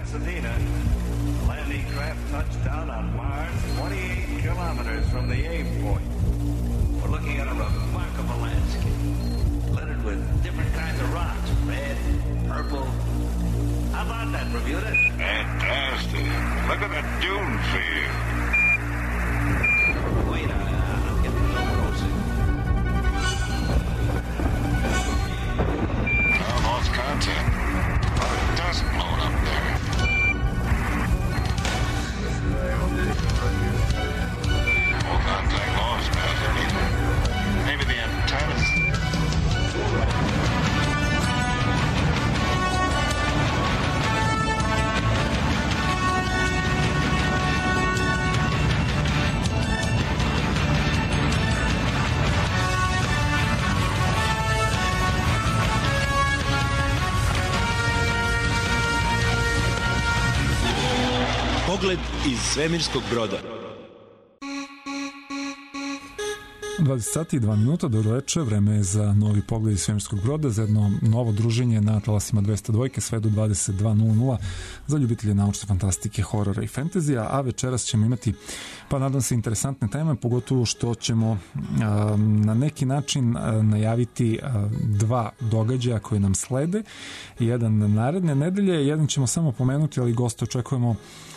Pasadena. Landing craft touched down on Mars 28 kilometers from the aim point. We're looking at a remarkable landscape, littered with different kinds of rocks, red, purple. How about that, Bermuda? Fantastic. Look at the dune field. Wait, I'm getting a little closer. Lost contact. Probably dust blowing up there. All contact lost, man. Maybe the antennas. Pogled iz svemirskog broda. 20 sati i 2 minuta, dobro večer, vreme je za novi pogled iz svemirskog broda, za jedno novo druženje na talasima 202 sve do 22.00 za ljubitelje naučne fantastike, horora i fantazija, a večeras ćemo imati, pa nadam se, interesantne teme, pogotovo što ćemo na neki način najaviti dva događaja koje nam slede, jedan naredne nedelje, jedan ćemo samo pomenuti, ali goste očekujemo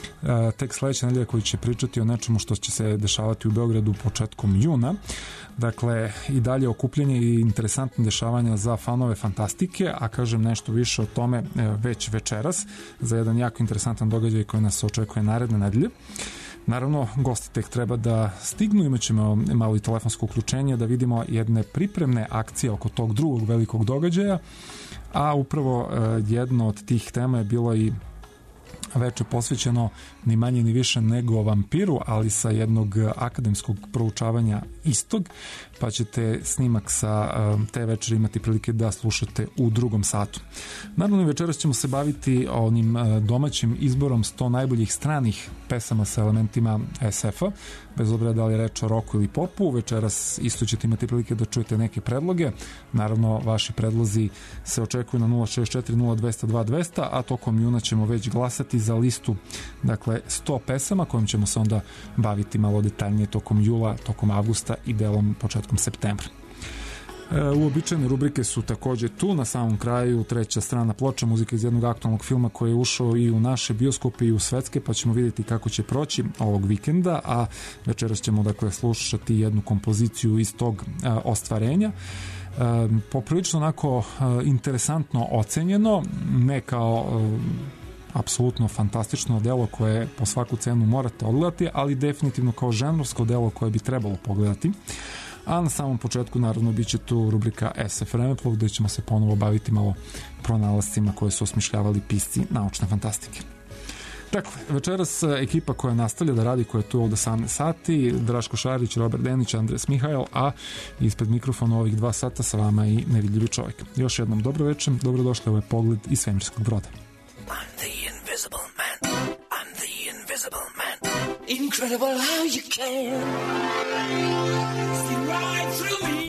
tek sledeće nedelje koji će pričati o nečemu što će se dešavati u Beogradu početkom juna. Dakle, i dalje okupljanje i interesantne dešavanja za fanove fantastike, a kažem nešto više o tome već večeras za jedan jako interesantan događaj koji nas očekuje naredne nedelje. Naravno, gosti tek treba da stignu, imat ćemo malo i telefonsko uključenje da vidimo jedne pripremne akcije oko tog drugog velikog događaja, a upravo jedno od tih tema je bilo i veče posvećeno ni manje ni više nego vampiru, ali sa jednog akademskog proučavanja istog, pa ćete snimak sa te večeri imati prilike da slušate u drugom satu. Naravno, večeras ćemo se baviti onim domaćim izborom 100 najboljih stranih pesama sa elementima SF-a, bez obzira da li je reč o roku ili popu. Večeras isto ćete imati prilike da čujete neke predloge. Naravno, vaši predlozi se očekuju na 064 0202 200, a tokom juna ćemo već glasati za listu, dakle 100 pesama kojim ćemo se onda baviti malo detaljnije tokom jula, tokom avgusta i delom početkom septembra. Uobičajene rubrike su takođe tu, na samom kraju treća strana ploča, muzika iz jednog aktualnog filma koji je ušao i u naše bioskope i u svetske, pa ćemo vidjeti kako će proći ovog vikenda, a večeras ćemo dakle slušati jednu kompoziciju iz tog ostvarenja. Poprilično onako interesantno ocenjeno, ne kao apsolutno fantastično delo koje po svaku cenu morate odgledati, ali definitivno kao žanrovsko delo koje bi trebalo pogledati. A na samom početku naravno bit će tu rubrika SF Vremeplov, gde ćemo se ponovo baviti malo pronalascima koje su osmišljavali pisci naučne fantastike. Dakle, večeras ekipa koja nastavlja da radi, koja je tu od 18 sati, Draško Šarić, Robert Denić, Andres Mihajl, a ispred mikrofona ovih 2 sata sa vama i nevidljivi čovjek. Još jednom dobro večer, dobrodošli, ovo je Pogled iz svemirskog broda. I'm the invisible man. I'm the invisible man. Incredible how you can see right through me.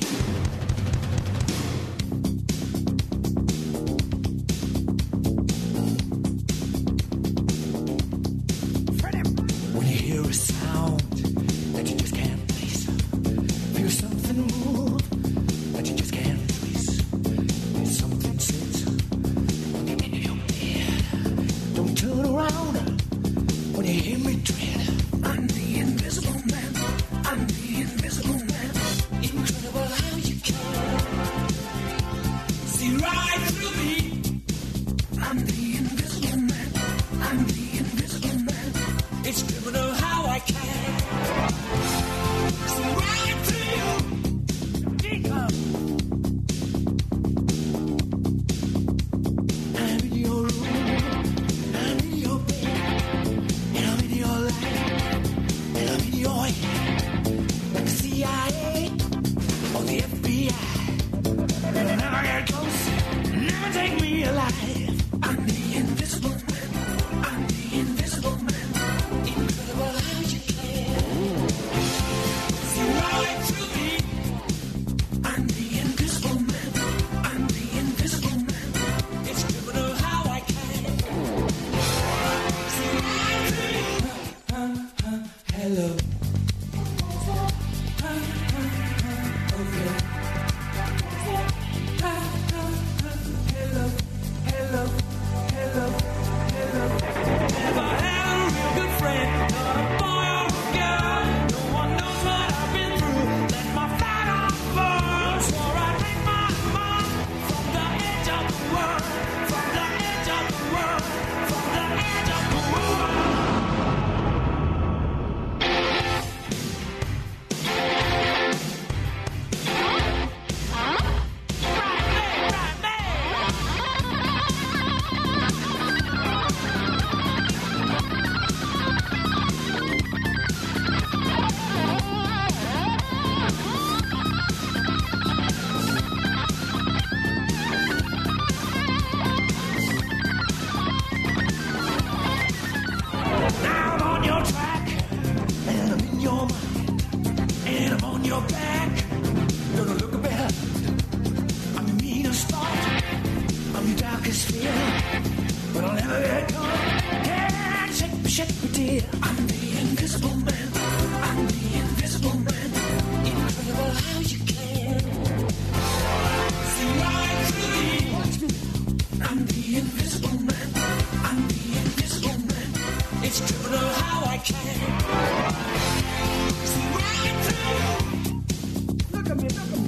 When you hear a sound that you just can't place, feel something move that you just can't trace, something sits in your head. Don't turn around when you hear me tread. I'm the invisible man. I'm the invisible man. Incredible how you can see right through me. I'm the invisible man. I'm the invisible man. It's criminal how I can see right through you. Because I'm in your room, I'm in your bed, and I'm in your life, and I'm in your head. Like the CIA or the FBI, never get close, never take me alive. I'm the invisible man. I'm the invisible man. Incredible how you can see right through me. I'm the invisible man. I'm the invisible man. It's criminal how I can darkest fear, but I'll never get caught. Yeah, shake me, dear. I'm the invisible man. I'm the invisible man. Incredible how you can see right through me. Watch me. I'm the invisible man. I'm the invisible man. It's criminal how I can see right through. Look at me, look at me.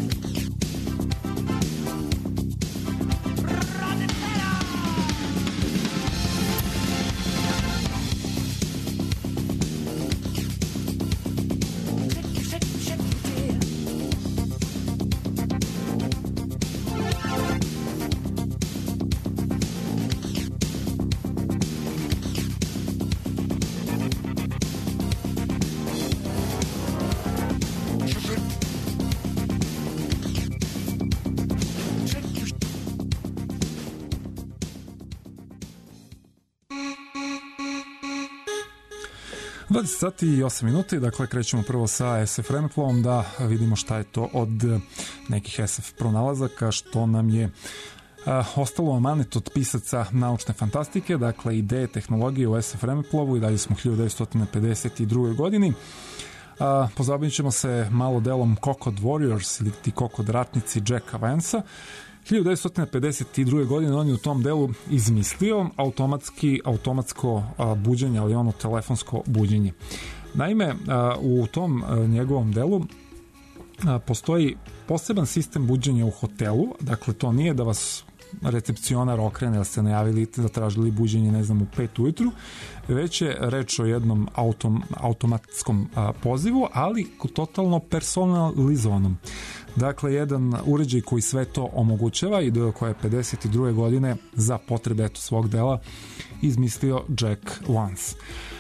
Sati i 8 minuta, dakle krećemo prvo sa SF Remeplovom da vidimo šta je to od nekih SF pronalazaka što nam je ostalo amanet od pisaca naučne fantastike, dakle ideje, tehnologije u SF Remeplovu i dalje smo 1952. godini. Pozabavit ćemo se malo delom Cocod Warriors ili ti Cocod ratnici Jacka Vansa. 1952. godine on je u tom delu izmislio automatsko buđenje, ali ono telefonsko buđenje. Naime, u tom njegovom delu postoji poseban sistem buđenja u hotelu, dakle to nije da vas recepcionar okrene, da ste najavili da tražili buđenje, ne znam, u 5 ujutru, već je reč o jednom automatskom pozivu, ali totalno personalizovanom. Dakle, jedan uređaj koji sve to omogućava i do koje 52. godine za potrebe svog dela izmislio Jack Vance.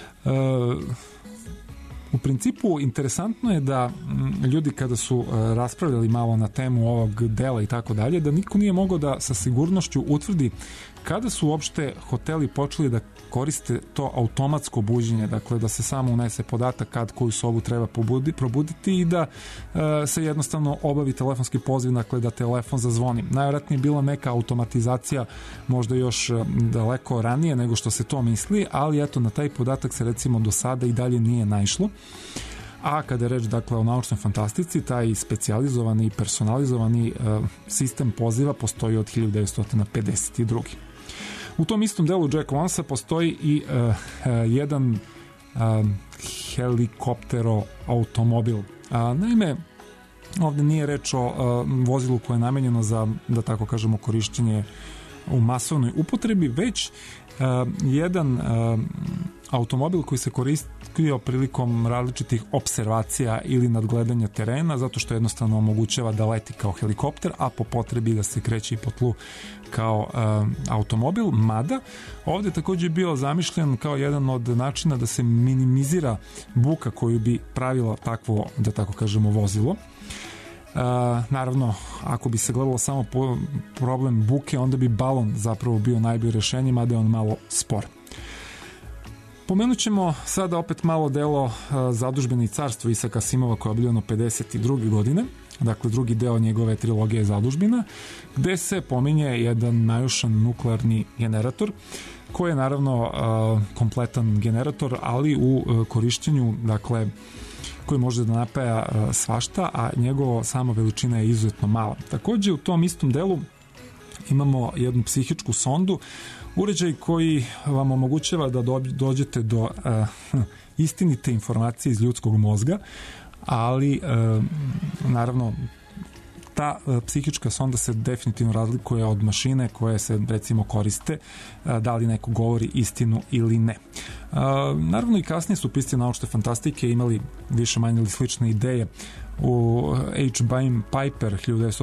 U principu, interesantno je da ljudi kada su raspravljali malo na temu ovog dela i tako dalje, da niko nije mogao da sa sigurnošću utvrdi kada su uopšte hoteli počeli da koriste to automatsko buđenje, dakle da se samo unese podatak kad koju sobu treba probuditi i da se jednostavno obavi telefonski poziv, dakle da telefon zazvoni. Najvjerojatnije je bila neka automatizacija možda još daleko ranije nego što se to misli, ali eto na taj podatak se recimo do sada i dalje nije naišlo. A kada je reč dakle o naučnoj fantastici, taj specijalizovani i personalizovani sistem poziva postoji od 1952. U tom istom delu Jack Vansa postoji i jedan helikoptero automobil. Naime, ovdje nije reč o vozilu koje je namenjeno za, da tako kažemo, korišćenje u masovnoj upotrebi, već jedan automobil koji se koristio prilikom različitih observacija ili nadgledanja terena, zato što jednostavno omogućava da leti kao helikopter, a po potrebi da se kreće i po tlu kao automobil, mada ovdje također bio zamišljen kao jedan od načina da se minimizira buka koju bi pravilo takvo, da tako kažemo, vozilo. Naravno, ako bi se gledalo samo problem buke, onda bi balon zapravo bio najbolje rješenje, mada je on malo spor. Pomenut ćemo sada opet malo delo Zadužbine i carstvo Isaka Asimova koje je objavljeno 52. godine, dakle drugi deo njegove trilogije Zadužbina, gde se pominje jedan najušan nuklearni generator koji je naravno kompletan generator, ali u korišćenju, dakle koji može da napaja svašta, a njegova sama veličina je izuzetno mala. Također u tom istom delu imamo jednu psihičku sondu, uređaj koji vam omogućava da dođete do istinite informacije iz ljudskog mozga, ali naravno ta psihička sonda se definitivno razlikuje od mašine koje se recimo koriste, da li neko govori istinu ili ne. Naravno i kasnije su pisci naučne fantastike imali više manje ili slične ideje. U H. Bain Piper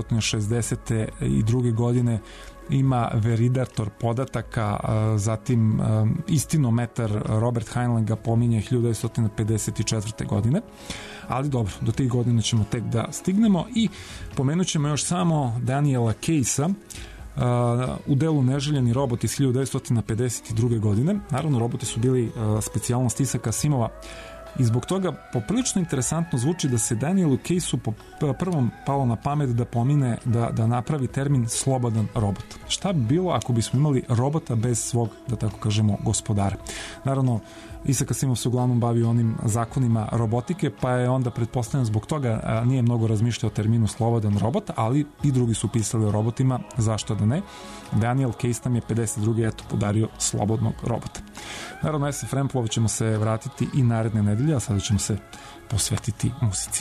1962. godine ima veridator podataka, zatim istinometar Robert Heinlein ga pominje 1954. godine, ali dobro, do tih godina ćemo tek da stignemo i pomenut ćemo još samo Daniela Casea u delu Neželjeni robot iz 1952. godine. Naravno, roboti su bili specijalnost Isaka Asimova, I zbog toga poprilično interesantno zvuči da se Danielu Caseu po prvom palo na pamet da pomine da napravi termin slobodan robot. Šta bi bilo ako bismo imali robota bez svog, da tako kažemo, gospodara? Naravno, Isaac Asimov se uglavnom bavio onim zakonima robotike, pa je onda pretpostavljeno zbog toga nije mnogo razmišljao o terminu slobodan robot, ali i drugi su pisali o robotima, zašto da ne. Daniel Case nam je 52. podario slobodnog robota. Naravno, SF Ramplova ćemo se vratiti i naredne nedelje, a sada ćemo se posvetiti muzici.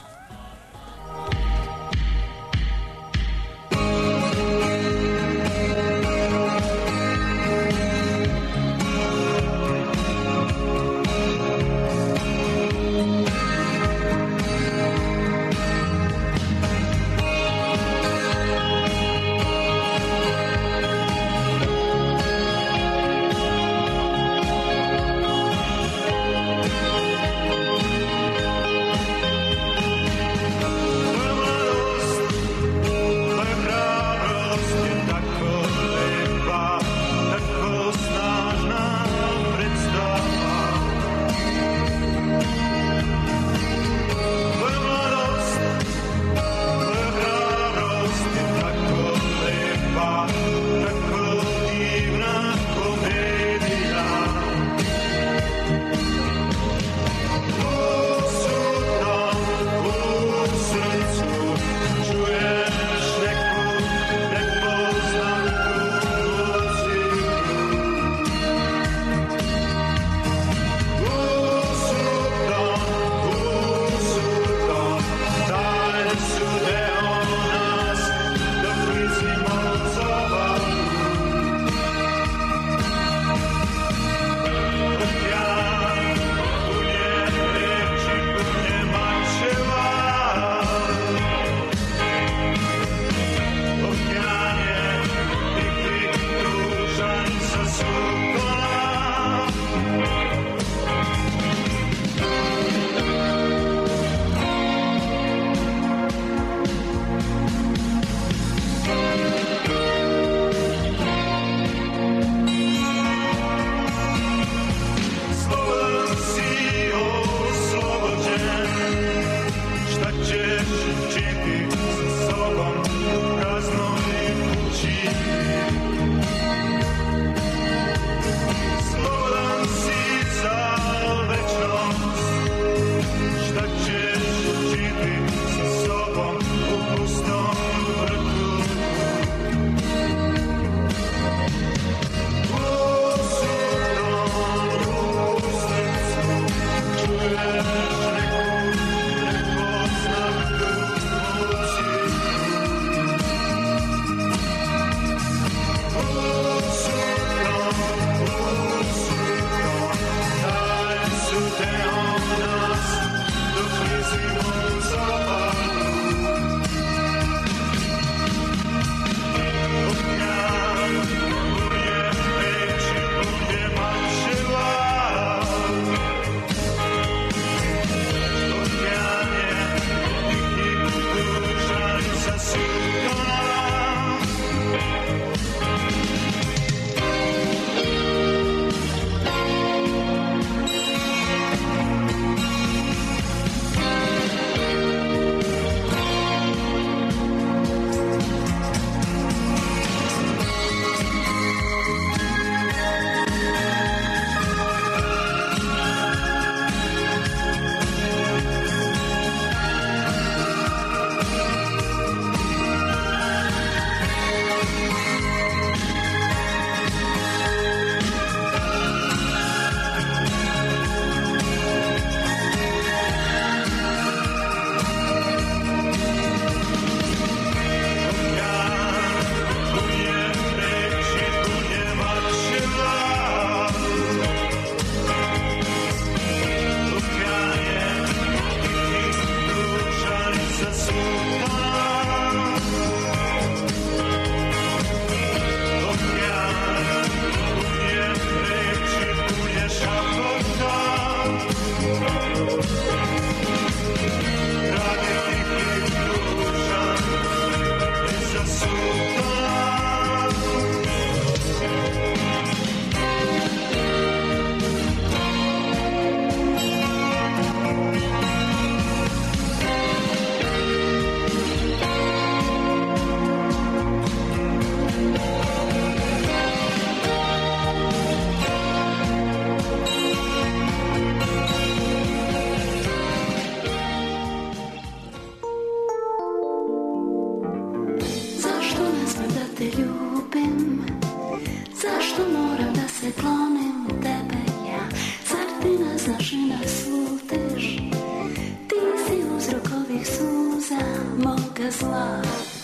Zašto moram da se klonim tebe ja? Zar ti ne znaš i ne slutiš? Ti si uzrok ovih suza moga zla,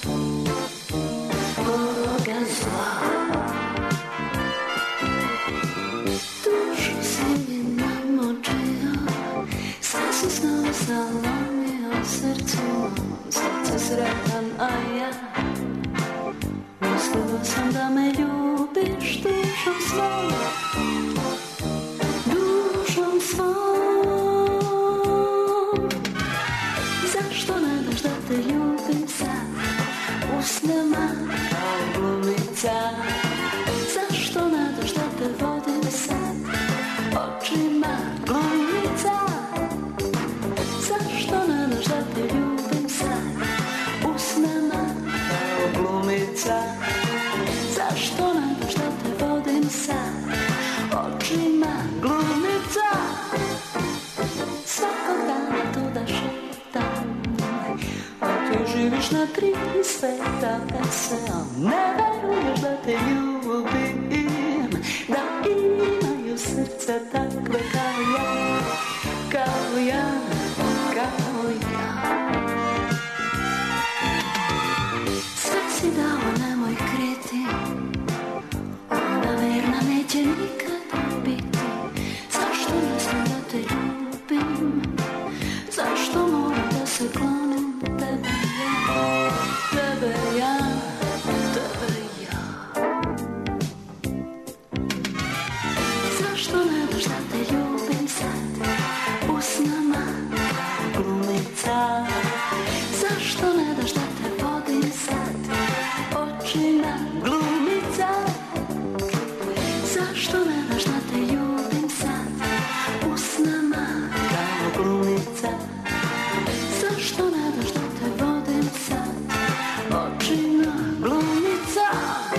moga zla. Dušu si mi namočio, sve su snove zalomio srcu sretan, a ja mislila sam da me ljubiš dušom svom, dušom svom. Zašto ne daš da te ljubim sad u snama kao glumica? Zašto ne daš da te vodim sad očima glumica? Zašto ne daš da te ljubim sad u snama kao glumica? Zašto ne daš da te vodim sad očima glumica? Svakog dana tu da šetam, a ti živiš na tri sveta, kad se ne veruješ da te ljubim, da imaju srce takve kao ja, kao ja, kao ja. Sve si dao, nemoj kriti, ona verna neće nikada biti. Zašto ne znam da te ljubim? Zašto moram da se klonim tebe ja, tebe ja, tebe ja? Zašto ne daš da te ljubim sad u snama kao glumica? Zašto ne daš da te vodim sad očima glumica? Zašto ne daš da te ljubim sad u snama kao glumica? Zašto ne daš da te vodim sad očima glumica?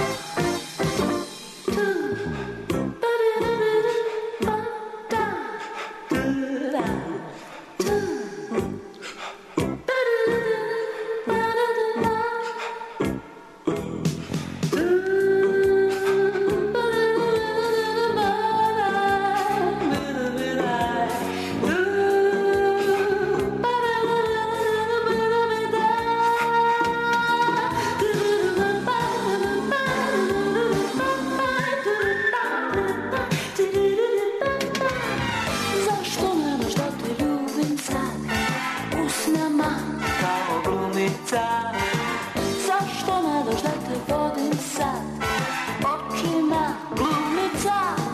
Zašto ne daš da te vodim sad očima glumica?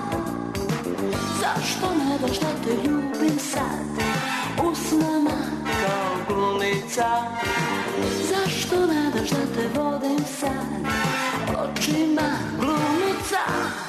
Zašto ne daš da te ljubim sad u snama kao glumica? Zašto ne daš da te vodim sad očima glumica?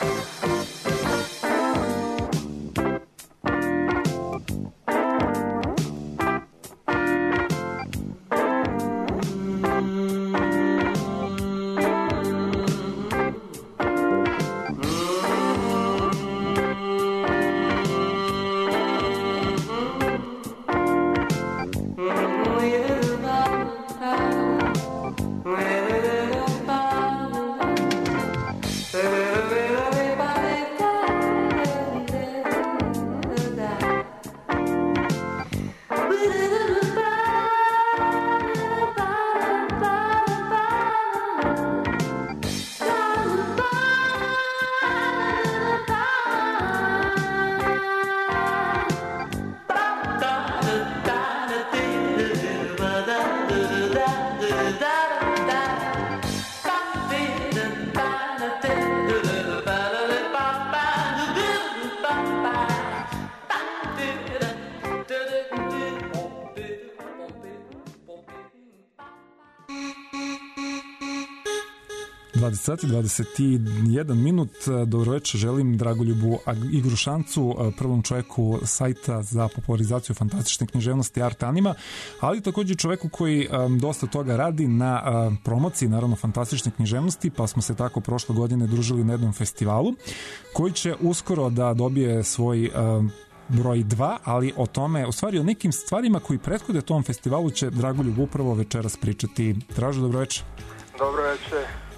20 sati, 21 minut. Dobroveče, želim Dragoljubu Igrušancu, prvom čoveku sajta za popularizaciju fantastične književnosti Art Anima, ali također čoveku koji dosta toga radi na promociji, naravno, fantastične književnosti, pa smo se tako prošle godine družili na jednom festivalu koji će uskoro da dobije svoj broj 2, ali o tome, u stvari o nekim stvarima koji prethode tom festivalu će Dragoljub upravo večeras pričati. Dražo, dobroveče. Dobroveče.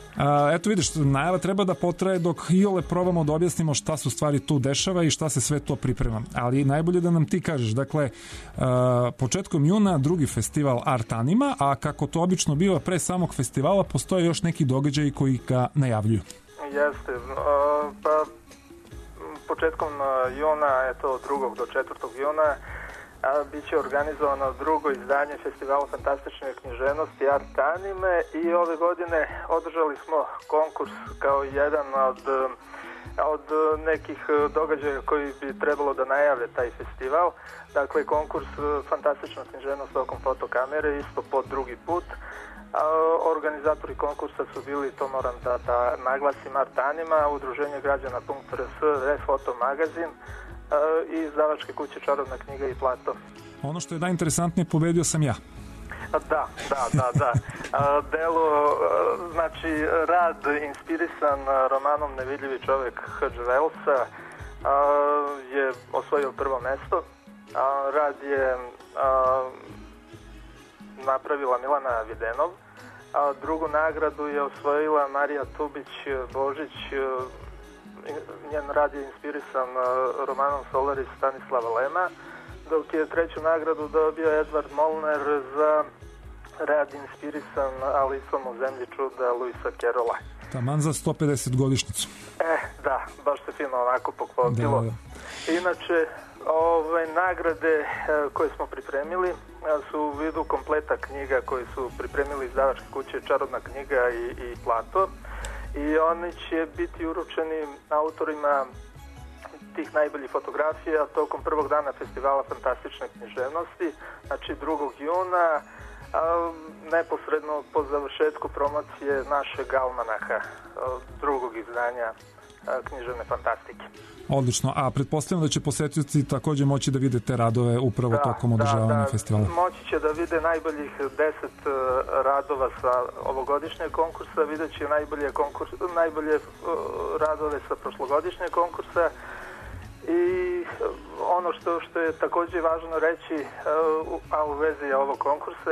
Eto vidiš, najava treba da potraje dok iole probamo da objasnimo šta se u stvari tu dešava i šta se sve to priprema. Ali najbolje da nam ti kažeš, dakle, početkom juna drugi festival Art Anima, a kako to obično biva pre samog festivala, postoje još neki događaji koji ga najavljuju. Jeste, pa početkom juna, eto od 2. do 4. juna, bit će organizovano drugo izdanje Festivala fantastične književnosti Art Anime i ove godine održali smo konkurs kao jedan od nekih događaja koji bi trebalo da najave taj festival. Dakle, konkurs fantastična književnost tokom fotokamere, isto po drugi put. Organizatori konkursa su bili, to moram da naglasim, Art Anima, Udruženje građana.rs, Refoto magazin i izdavačke kuće Čarobna knjiga i Plato. Ono što je najinteresantnije, pobedio sam ja. Da. Delo, znači rad inspirisan romanom Nevidljivi čovjek H.G. Wellsa je osvojio prvo mesto. Rad je napravila Milana Videnov. Drugu nagradu je osvojila Marija Tubić-Božić. Njen rad je inspirisan romanom Solaris Stanislava Lema, dok je treću nagradu dobio Edward Molnar za rad inspirisan Alisom u zemlji čuda Luisa Carrolla. Taman za 150 godišnjicu. Da, baš se fino onako poklopilo. Da. Inače, nagrade koje smo pripremili su u vidu kompleta knjiga koje su pripremili izdavačke kuće Čarobna knjiga i Plato. I oni će biti uručeni autorima tih najboljih fotografija tokom prvog dana Festivala fantastične književnosti, znači 2. juna, neposredno po završetku promocije našeg almanaha, drugog izdanja književne fantastike. Odlično, a pretpostavljam da će posetioci takođe moći da vide te radove upravo tokom održavanja festivala. Moći će da vide najboljih 10 radova sa ovogodišnjeg konkursa, vidjet će najbolje radove sa prošlogodišnjeg konkursa i ono što je takođe važno reći, a u vezi ovog konkursa,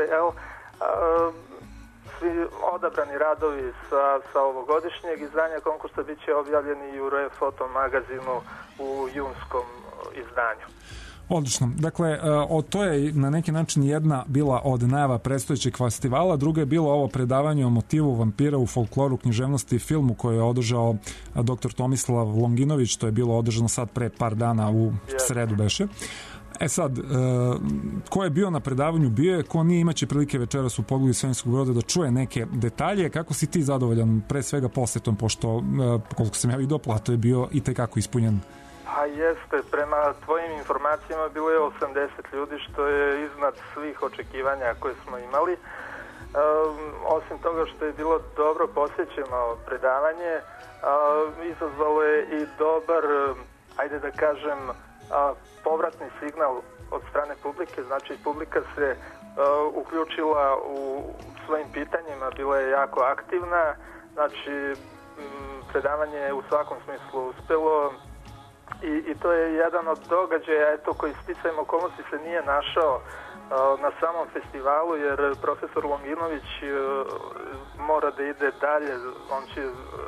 svi odabrani radovi sa ovogodišnjeg izdanja konkursa bit će objavljeni i u Refoto magazinu u junskom izdanju. Odlično. Dakle, to je na neki način jedna bila od najava predstojećeg festivala, druga je bilo ovo predavanje o motivu vampira u folkloru, književnosti i filmu koje je održao dr. Tomislav Longinović, to je bilo održano sad pre par dana u sredu beše. Sad, ko je bio na predavanju, bio je, ko nije, imaće prilike večeras u Pogledu svemirskog broda da čuje neke detalje. Kako si ti zadovoljan pre svega posetom, pošto, koliko sam ja vidio, Plato je bio i tekako ispunjen? Pa jeste, prema tvojim informacijama bilo je 80 ljudi, što je iznad svih očekivanja koje smo imali. Osim toga što je bilo dobro posjećeno predavanje, izazvalo je i dobar, ajde da kažem, povratni signal od strane publike, znači publika se uključila u svojim pitanjima, bila je jako aktivna, znači predavanje je u svakom smislu uspelo i to je jedan od događaja koji sticajem okolnosti se nije našao na samom festivalu, jer profesor Longinović mora da ide dalje, on će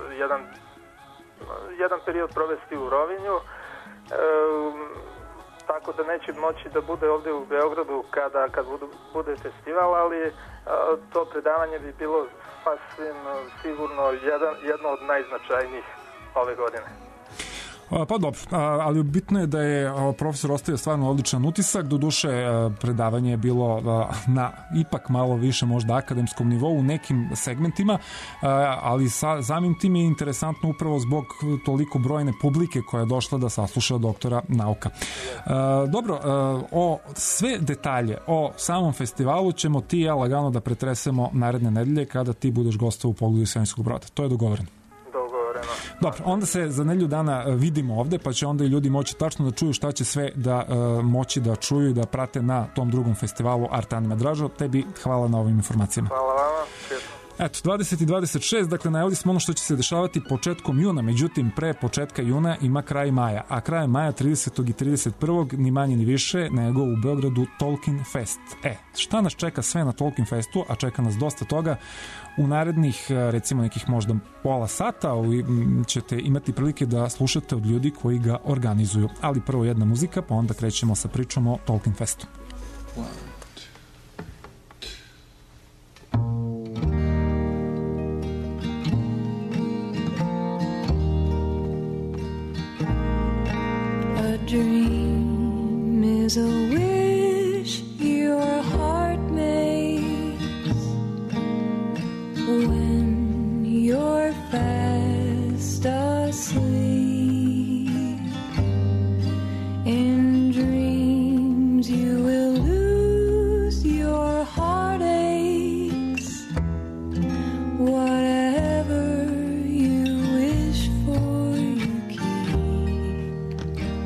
jedan period provesti u Rovinju, tako da neće moći da bude ovde u Beogradu kad bude festival, ali to predavanje bi bilo sasvim sigurno jedno od najznačajnijih ove godine. Pa dobro, ali bitno je da je profesor ostavio stvarno odličan utisak, doduše predavanje je bilo na ipak malo više možda akademskom nivou u nekim segmentima, ali samim tim je interesantno upravo zbog toliko brojne publike koja je došla da sasluša doktora nauka. Dobro, sve detalje o samom festivalu ćemo ti i ja lagano da pretresemo naredne nedelje kada ti budeš gostao u Pogledu svemirskog broda. To je dogovoreno. Dobro, onda se za nedelju dana vidimo ovde, pa će onda i ljudi moći tačno da čuju šta će sve da moći da čuju i da prate na tom drugom festivalu Art Anima. Dražo, tebi hvala na ovim informacijama. Hvala vama. Eto, 20 i 26, dakle najavili smo ono što će se dešavati početkom juna, međutim pre početka juna ima kraj maja, a kraj maja 30. i 31. ni manje ni više nego u Beogradu Tolkien Fest. Šta nas čeka sve na Tolkien Festu, a čeka nas dosta toga, u narednih recimo nekih možda pola sata ćete imati prilike da slušate od ljudi koji ga organizuju, ali prvo jedna muzika, pa onda krećemo sa pričom o Tolkien Festu. Dream is a wish your heart makes when you're fast asleep. In dreams you will lose your heartaches. Whatever you wish for, you keep.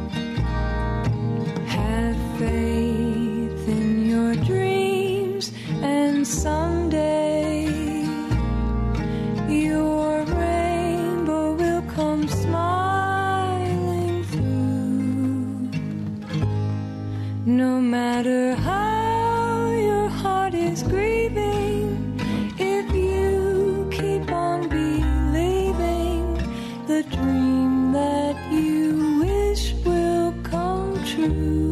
Have faith in your dreams, and someday your rainbow will come smiling through. No matter how your heart is grieving, if you keep on believing, the dream that you wish will come true.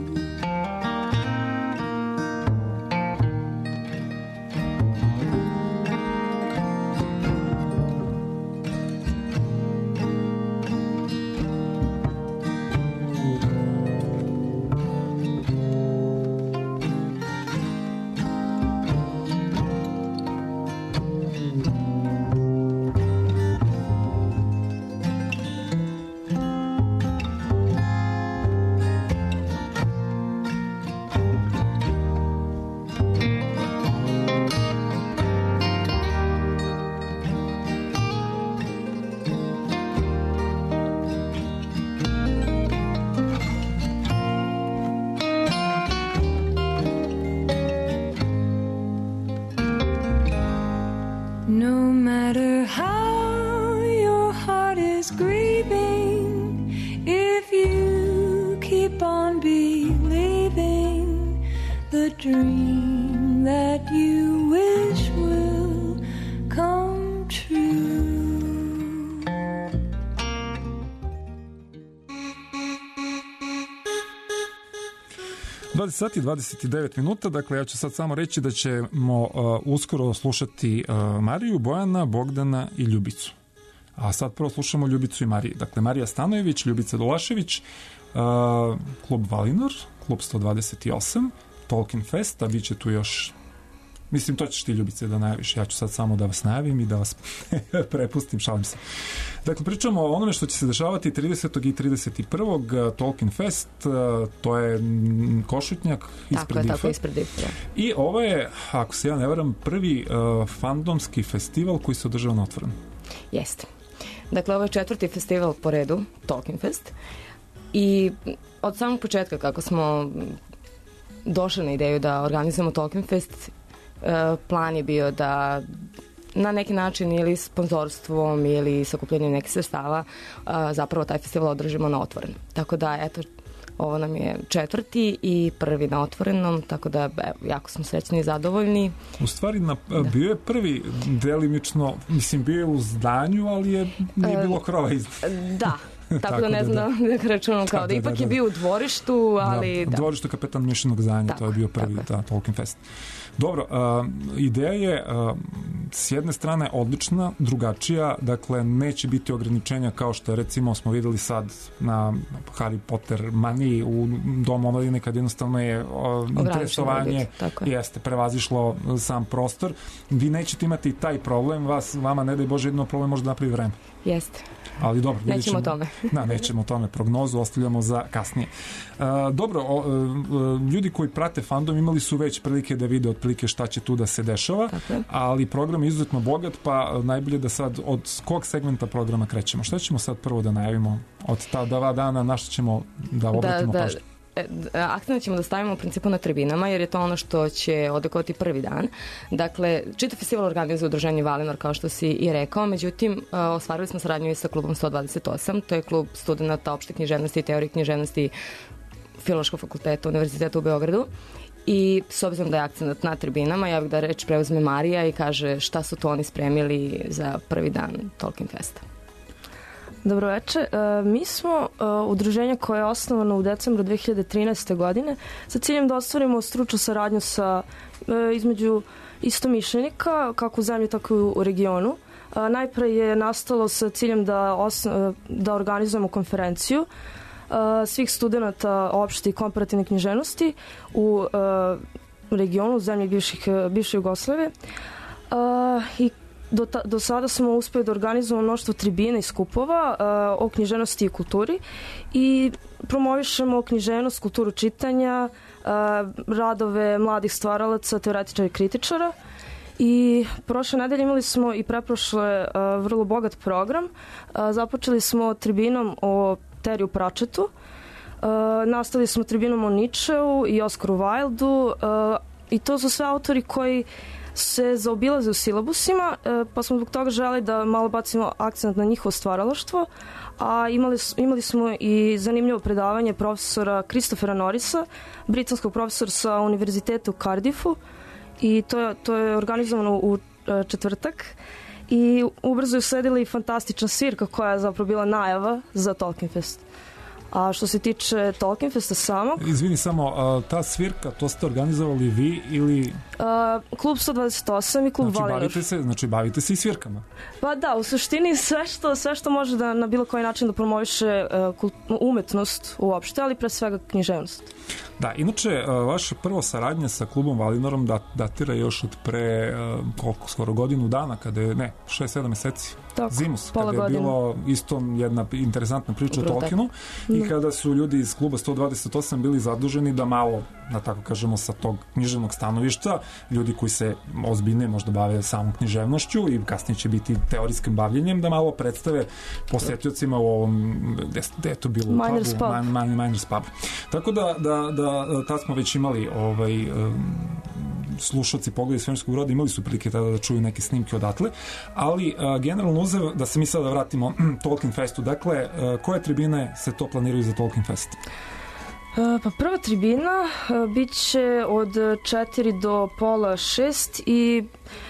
No matter how your heart is grieving, if you keep on believing, the dream that you wish will come true. Sati 29 minuta, dakle ja ću sad samo reći da ćemo uskoro slušati Mariju, Bojana, Bogdana i Ljubicu. A sad prvo slušamo Ljubicu i Mariju. Dakle, Marija Stanojević, Ljubica Dolašević, klub Valinor, klub 128, Tolkien Fest, a bit će tu još... Mislim, to ćeš ti, Ljubice, da najaviš. Ja ću sad samo da vas najavim i da vas prepustim, šalim se. Dakle, pričamo o onome što će se dešavati 30. i 31. Tolkien Fest, to je Košutnjak ispred Difa. Tako, ispred Difa. I ovo je, ako se ja ne varam, prvi fandomski festival koji se održava na otvorenom. Jeste. Dakle, ovo je 4. festival po redu, Tolkien Fest. I od samog početka, kako smo došli na ideju da organizujemo Tolkien Fest, plan je bio da na neki način ili sponzorstvom ili sakupljenjem nekih sredstava zapravo taj festival održimo na otvorenom. Tako da, eto, ovo nam je 4. i prvi na otvorenom, tako da jako smo srećni i zadovoljni. U stvari, bio je prvi delimično, mislim, bio je u zdanju, ali nije bilo krova iznad. Da. Tako da ne znam da računam kao da ipak je bio u dvorištu, ali da. Dvorištu Kapetan Mišljenog zdanja, to je bio prvi Tolkien Fest. Dobro, ideja je s jedne strane odlična, drugačija, dakle neće biti ograničenja kao što recimo smo videli sad na Harry Potter maniji u Domu omladine, kad jednostavno je interesovanje jeste prevazišlo sam prostor. Vi nećete imati taj problem, vama ne daj Bože jedno problem može da napravi vreme. Jeste. Ali dobro, nećemo o tome. Nećemo o tome, prognozu ostavljamo za kasnije. Dobro, ljudi koji prate fandom imali su već prilike da vide otprilike šta će tu da se dešava, ali program je izuzetno bogat, pa najbolje da sad od kog segmenta programa krećemo. Šta ćemo sad prvo da najavimo od ta 2 dana, na što ćemo da obratimo pažnju? akcent ćemo da stavimo u principu na tribinama, jer je to ono što će odekovati prvi dan. Dakle, čitav festival organizuje udruženje Valinor, kao što si i rekao, međutim, ostvarili smo saradnju i sa klubom 128, to je klub studenta opšte književnosti i teorije književnosti Filološkog fakulteta Univerziteta u Beogradu. I s obzirom da je akcent na tribinama, ja bih da reč preuzme Marija i kaže šta su to oni spremili za prvi dan Tolkien Festa. Dobroveče. Mi smo udruženje koje je osnovano u decembru 2013. godine sa ciljem da ostvarimo stručnu saradnju sa između istomišljenika, kako u zemlji, tako i u regionu. Najpre je nastalo sa ciljem da organizujemo konferenciju svih studenta opšte i komparativne književnosti u regionu, u zemlji bivše Jugoslavije. I do sada smo uspeli da organizujemo mnoštvo tribina i skupova o književnosti i kulturi i promovišemo književnost, kulturu čitanja, radove mladih stvaralaca, teoretičara i kritičara. I prošle nedelje imali smo i preprošle vrlo bogat program. Započeli smo tribinom o Teriju Pratchettu, nastavili smo tribinom o Nietzscheu i Oscaru Wildu i to su sve autori koji se zaobilaze u silabusima, pa smo zbog toga želeli da malo bacimo akcent na njihovo stvaralaštvo, a imali smo i zanimljivo predavanje profesora Christophera Norrisa, britanskog profesora sa Univerziteta u Cardiffu, i to je organizovano u četvrtak. I ubrzo je usledila i fantastična svirka koja je zapravo bila najava za Tolkien Fest. A što se tiče Tolkien Festa samog... Izvini samo, ta svirka, to ste organizovali vi ili... Klub 128 i klub Valinor. Znači, bavite se i svirkama? Pa da, u suštini sve što može da na bilo koji način da promoviše umetnost uopšte, ali pre svega književnost. Da, inače, vaša prva saradnja sa klubom Valinorom datira još od pre skoro godinu dana, kada je, 6-7 meseci, tako, zimus, kada je bilo isto jedna interesantna priča o Tolkienu i kada su ljudi iz kluba 128 bili zaduženi da malo, da tako kažemo, sa tog književnog stanovišta, ljudi koji se ozbiljne možda bave samom književnošću i kasnije će biti teorijskim bavljenjem, da malo predstave posetiocima u ovom, gde je to bilo? Miners Pub. Tako da tad smo već imali slušalci Pogledi svemirskog broda, imali su prilike tada da čuju neke snimke odatle, ali generalno uzev, da se mi sada vratimo Tolkien Festu, dakle, koje tribine se to planiraju za Tolkien Fest? Pa prva tribina bit će od 4 do pola 6 i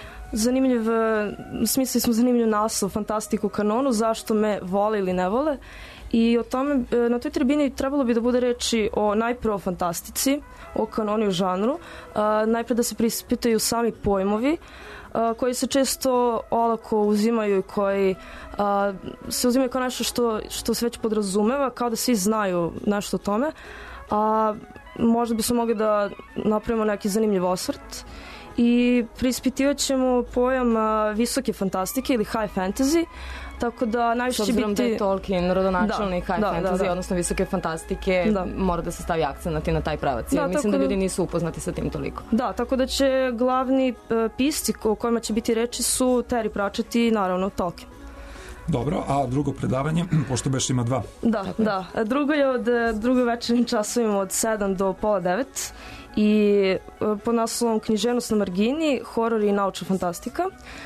smislili smo zanimljiv naslov, fantastiku kanonu, zašto me vole ili ne vole. I o tome, na toj tribini trebalo bi da bude reči najpre o fantastici, o kanonu i o žanru, najpre da se prispitaju sami pojmovi koji se često olako uzimaju i koji se uzimaju kao nešto što se već podrazumeva, kao da svi znaju nešto o tome, a možda bi se mogli da napravimo neki zanimljiv osvrt. I prispitivat ćemo pojam visoke fantastike ili high fantasy, tako da najviše će biti... S obzirom da je Tolkien rodonačelnik high fantasy, odnosno visoke fantastike, mora da se stavi akcent na taj pravac. Mislim da ljudi nisu upoznati sa tim toliko. Da, tako da će glavni pisci o kojima će biti reči su Terry Pratchett i naravno Tolkien. Dobro, a drugo predavanje, pošto beš ima 2. Da. Drugo je od drugo večernjim časovima od 7 do pola 9 i pod naslovom Književnost na margini, horor i naučna fantastika.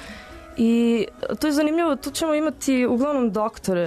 I to je zanimljivo, tu ćemo imati uglavnom doktore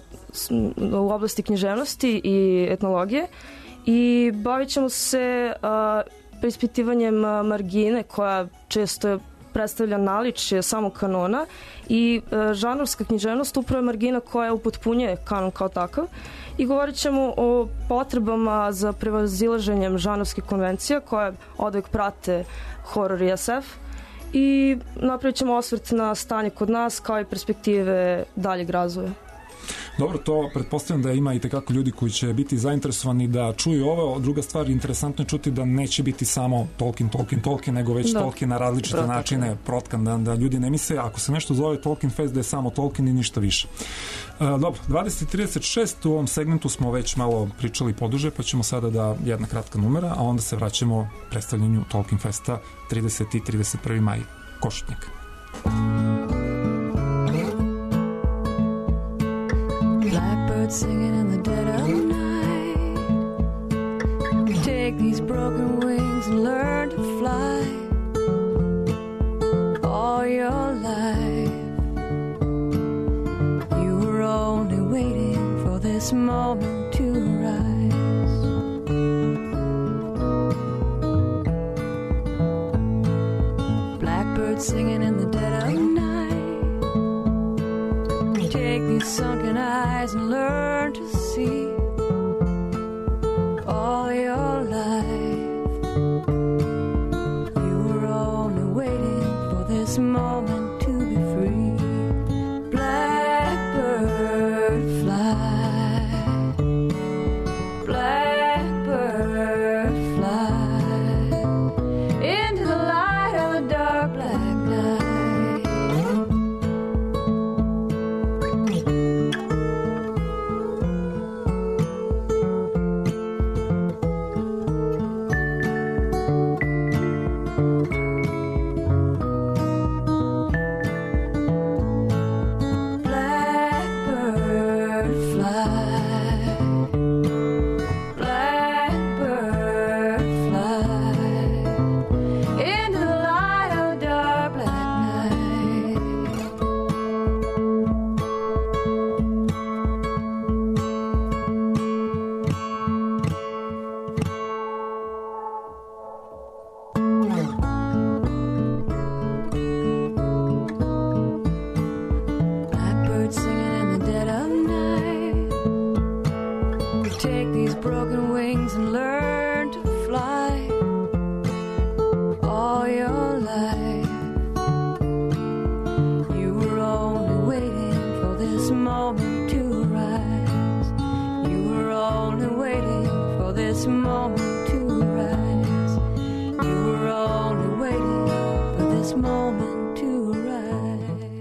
u oblasti književnosti i etnologije i bavit ćemo se preispitivanjem margine koja često predstavlja naličje samog kanona i žanrovska književnost upravo je margina koja upotpunjuje kanon kao takav i govorit ćemo o potrebama za prevazilaženjem žanrovskih konvencija koje odvek prate horor i SF i napravit ćemo osvrt na stanje kod nas kao i perspektive daljeg razvoja. Dobro, to pretpostavljam da ima i tekako ljudi koji će biti zainteresovani da čuju ovo. Druga stvar, interesantno je čuti da neće biti samo Tolkien, nego već Tolkien na različite načine protkan, da ljudi ne misle, ako se nešto zove Tolkien Fest, da je samo Tolkien i ništa više. Dobro, 20:36, u ovom segmentu smo već malo pričali poduže, pa ćemo sada da jedna kratka numera, a onda se vraćamo predstavljanju Tolkien Festa 30. i 31. maj, Košutnjak. Singing in the dead of night, Take these broken wings and learn to fly. All your life you were only waiting for this moment to rise. Blackbird singing in the dead of night. Take these sunken eyes and learn to see. All your life you were only waiting for this moment to be free. Blackbird fly, blackbird fly into the light of the dark black night. Blackbird fly, blackbird fly into the light of the dark black night. Blackbird singing in the dead of night. Take these broken wings and learn to fly. All your life you were only waiting for this moment to rise. You were only waiting for this moment to rise. You were only waiting for this moment to rise.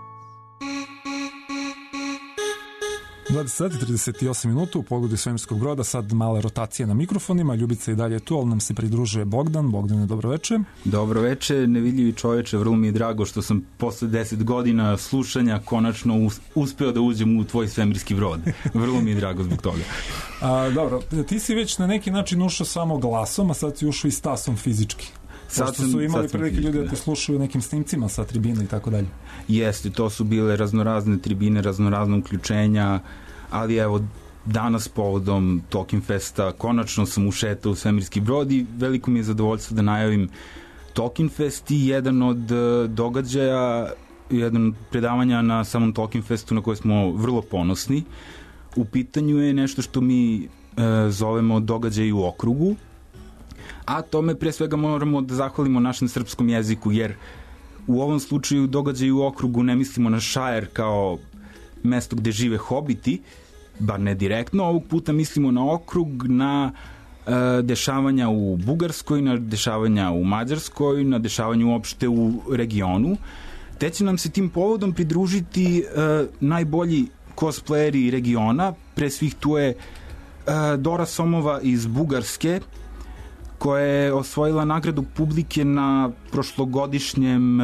20 sati 38 minuta u pogledu svemirskog broda, sad mala rotacija na mikrofonima, Ljubica i dalje je tu, ali nam se pridružuje Bogdan. Bogdane, dobroveče. Dobroveče, nevidljivi čoveče, vrlo mi je drago što sam posle 10 godina slušanja konačno uspeo da uđem u tvoj svemirski brod. Vrlo mi je drago zbog toga. Dobro, ti si već na neki način ušao samo glasom, a sad si ušao i stasom fizički. Pošto su imali prilike ljudi da te slušaju nekim snimcima sa tribina i tako dalje. Jeste, to su bile raznorazne tribine, raznorazne uključenja, ali evo, danas povodom Talking Festa konačno sam ušetao u svemirski brod i veliko mi je zadovoljstvo da najavim Talking Fest i jedan od događaja, jedan od predavanja na samom Talking Festu na koje smo vrlo ponosni. U pitanju je nešto što mi zovemo događaj u okrugu, a tome pre svega moramo da zahvalimo našem srpskom jeziku, jer u ovom slučaju događaj u okrugu ne mislimo na šajer kao mesto gde žive hobiti, bar ne direktno, ovog puta mislimo na okrug, na dešavanja u Bugarskoj, na dešavanja u Mađarskoj, na dešavanja uopšte u regionu, te će nam se tim povodom pridružiti najbolji cosplayeri regiona. Pre svih tu je Dora Somova iz Bugarske, koja je osvojila nagradu publike na prošlogodišnjem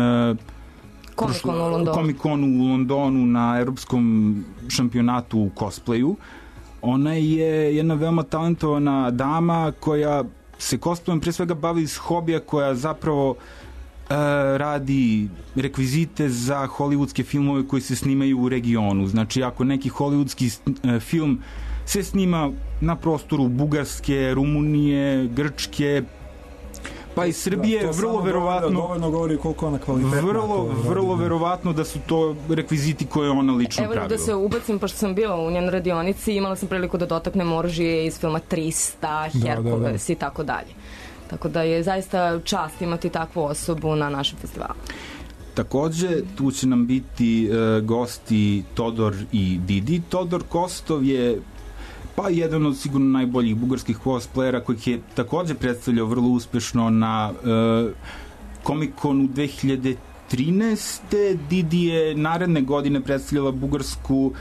Comic-Conu u Londonu na evropskom šampionatu u cosplayu. Ona je jedna veoma talentovana dama koja se cosplayom pre svega bavi iz hobija, koja zapravo radi rekvizite za hollywoodske filmove koji se snimaju u regionu. Znači, ako neki hollywoodski film se snima na prostoru Bugarske, Rumunije, Grčke, pa i Srbije, da, vrlo verovatno dovoljno govori koliko ona kvalitetna. Vrlo verovatno da su to rekviziti koje ona lično pravila. Evo da se ubacim, pošto sam bila u njenoj radionici, imala sam priliku da dotaknem oružje iz filma 300, Herkules i tako dalje. Tako da je zaista čast imati takvu osobu na našem festivalu. Takođe, tu će nam biti gosti Todor i Didi. Todor Kostov je pa jedan od sigurno najboljih bugarskih cosplayera, kojih je takođe predstavljao vrlo uspešno na Comic-Conu 2013. Didi je naredne godine predstavljala Bugarsku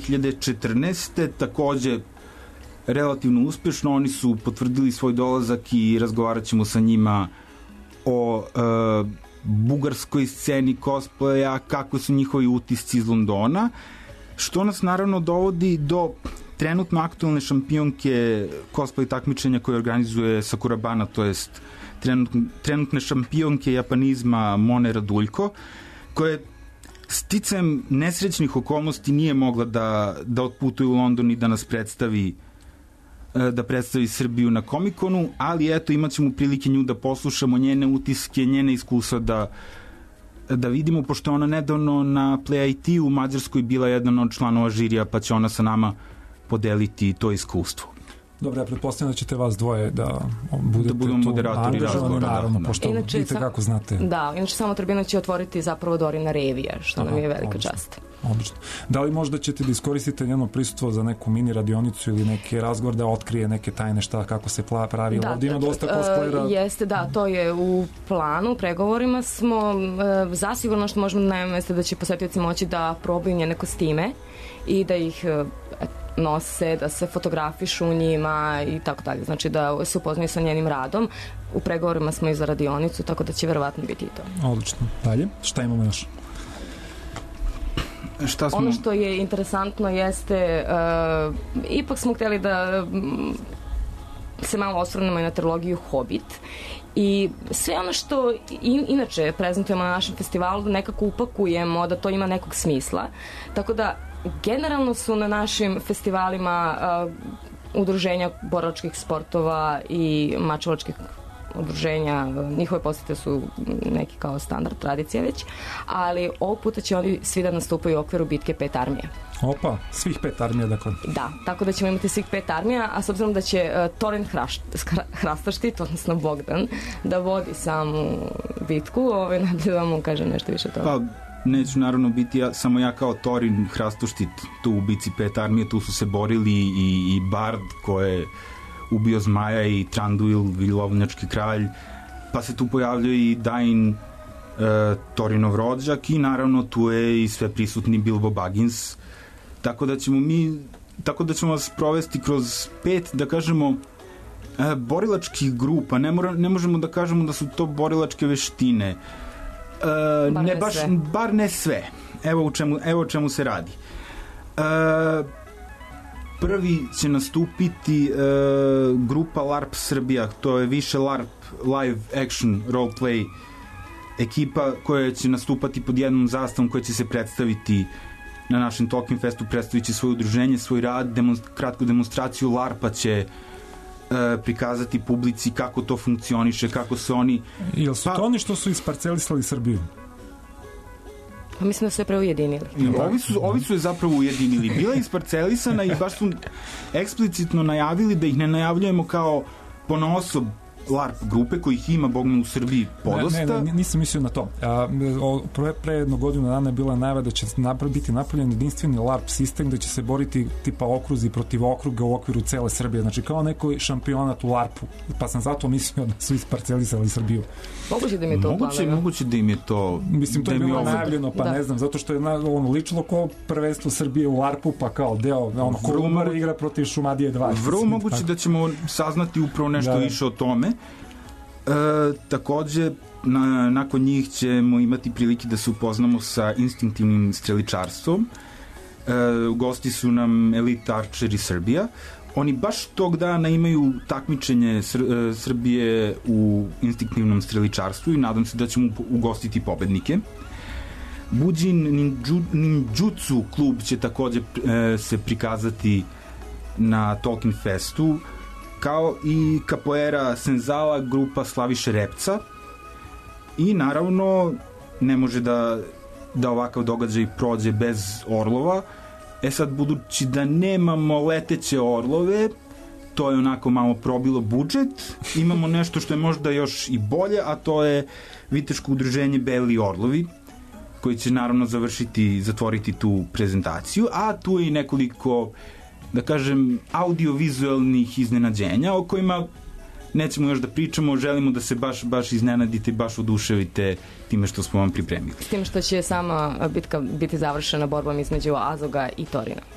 2014. Takođe relativno uspešno. Oni su potvrdili svoj dolazak i razgovarat ćemo sa njima o bugarskoj sceni cosplaya, kako su njihovi utisci iz Londona, što nas naravno dovodi do trenutno aktualne šampionke cosplay takmičenja koje organizuje Sakurabana, to jest trenutne šampionke japanizma Mone Raduljko, koje sticam nesrećnih okolnosti nije mogla da otputuje u London i da nas predstavi Srbiju na Comic-Conu, ali eto, imat ćemo prilike nju da poslušamo, njene utiske, njene iskustva da vidimo, pošto ona nedavno na Play IT u Mađarskoj bila jedan od članova žirija, pa će ona sa nama podeliti to iskustvo. Dobro, ja pretpostavljam da ćete vas dvoje da budete tu moderatori razgovora. Naravno, pošto vidite kako znate. Da, inače samo tribina će otvoriti zapravo Dorina Revija, što nam je velika čast. Odlično. Da li možda ćete da iskoristite njeno prisustvo za neku mini radionicu ili neki razgovor da otkrije neke tajne kako se pravi? Da, ovdje ima dosta cosplayera. Jeste, da, to je u planu, u pregovorima smo. Zasigurno što možemo da najavimo jeste da će posetioci moći da probaju njene kostime i da ih nose, da se fotografišu u njima i tako dalje. Znači da se upoznaju sa njenim radom. U pregovorima smo i za radionicu, tako da će verovatno biti i to. Odlično. Dalje, šta imamo još? Ono što je interesantno jeste ipak smo htjeli da se malo osvrnemo i na trilogiju Hobbit i sve ono što inače prezentujemo na našem festivalu da nekako upakujemo, da to ima nekog smisla. Tako da generalno su na našim festivalima udruženja borilačkih sportova i mačevačkih udruženja, njihove posete su neki kao standard, tradicija već, ali ovog puta će oni svi da nastupaju u okviru bitke 5 armija. Opa, svih 5 armija, dakle. Da, tako da ćemo imati svih 5 armija, a s obzirom da će Torin Hrastaštit, odnosno Bogdan, da vodi samu bitku, nadalje da vam kaže nešto više o tome. Pa, neću naravno biti samo ja kao Torin Hrastaštit tu u bici 5 armije, tu su se borili i Bard koje ubio Zmaja i Tranduil, vilovnjački kralj, pa se tu pojavljuje i Dain, Torinov rođak i naravno tu je i sve prisutni Bilbo Baggins, tako da ćemo vas provesti kroz 5, da kažemo, borilačkih grupa. Ne možemo da kažemo da su to borilačke veštine, bar ne sve. Evo o čemu se radi. Prvi će nastupiti grupa LARP Srbija, to je više LARP, live action roleplay ekipa koja će nastupati pod jednom zastavom, koja će se predstaviti na našem Tolkien Festu, predstavit će svoje udruženje, svoj rad, kratku demonstraciju LARP-a će prikazati publici kako to funkcioniše, kako se oni... Jel su to oni što su isparcelisali Srbiju? Pa mislim da su je preujedinili. Ovi su je zapravo ujedinili. Bila je isparcelisana i baš su eksplicitno najavili da ih ne najavljujemo kao ponaosob LARP grupe kojih ima, bogme, u Srbiji podosta. Ne, nisam mislio na to. Pre jednu godinu dana je bila najava da će biti napravljen jedinstveni LARP sistem gde će se boriti tipa okruzi protiv okruga u okviru cele Srbije. Znači kao neko šampionat u LARP-u. Pa sam zato mislio da su isparcelisali Srbiju. Moguće da im je to planirano. Moguće da im je to... Mislim, to je bilo najavljeno, pa ne znam, zato što je ličilo kao prvenstvo Srbije u LARP-u, pa kao deo, Kolumar igra protiv Šumadije 2. Vrlo moguće da ćemo saznati upravo nešto više o tome. Takođe, nakon njih ćemo imati prilike da se upoznamo sa instinktivnim streličarstvom. Gosti su nam Elite Archeri Srbija. Oni baš tog dana imaju takmičenje Srbije u instinktivnom streličarstvu i nadam se da ćemo ugostiti pobednike. Bujin Ninjutsu klub će takođe se prikazati na Tolkien Festu, kao i Capoeira Senzala, grupa Slaviše Repca. I naravno ne može da ovakav događaj prođe bez orlova. Sad, budući da nemamo leteće orlove, to je onako malo probilo budžet, imamo nešto što je možda još i bolje, a to je viteško udruženje Beli orlovi, koji će naravno zatvoriti tu prezentaciju, a tu je i nekoliko, da kažem, audiovizualnih iznenađenja o kojima nećemo još da pričamo, želimo da se baš iznenadite i baš oduševite time što smo vam pripremili. S tim što će sama bitka biti završena borbom između Azoga i Torina.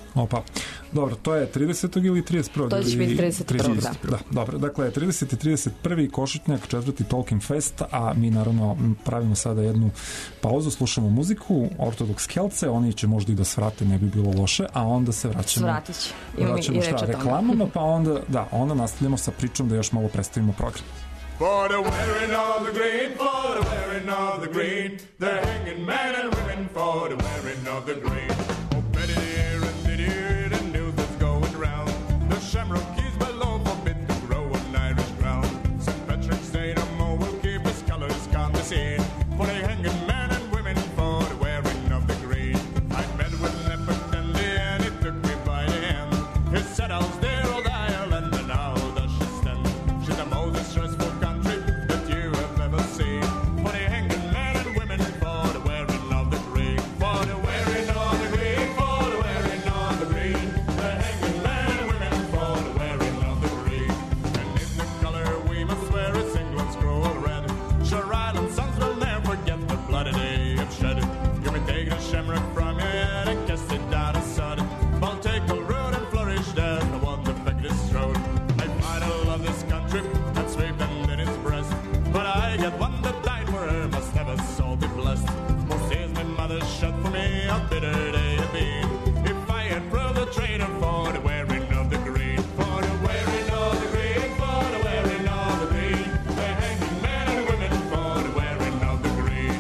Opa. Dobro, to je 30. ili 31. To će biti 31. Da, dobro. Dakle, 30. i 31. Košutnjak, 4. Talking Fest, a mi naravno pravimo sada jednu pauzu, slušamo muziku, Ortodoks Kelce, oni će možda i da svrate, ne bi bilo loše, a onda se vraćamo. Svratit će. Vraćamo šta, reklamama, pa onda nastavljamo sa pričom da još malo predstavimo program. For the wearing of the green, for the wearing of the green, they're hanging men and women for the wearing of the green. Oh, Betty dear and did hear the news that's going round. The shamrock is below forbid to grow on Irish ground. St. Patrick's Day no more will keep his colours can't be seen. For they hanging men and women for the wearing of the green. I met with Leopard Dandy and he took me by the hand. He said I was there old Ireland and how does she stand? She's the most distressful that you have ever seen. For the hanging men and women for the wearing of the green. For the wearing of the green, for the wearing of the green. The hanging men and women for the wearing of the green. And in the colour we must wear is England's cruel red. Sure Ireland's sons will never forget the bloody they have shed. You may take the shamrock from your head and cast it down a sod. I'll take the road and flourish, there's no one to peck this road. I fight I love this country and sweep them in its breast. But I get one that died for her, must have a soul be blessed. Most days my mother shut for me, how bitter they have been. If I had proved a traitor for the wearing of the green. For the wearing of the green, for the wearing of the green. The hanging men and women for the wearing of the green.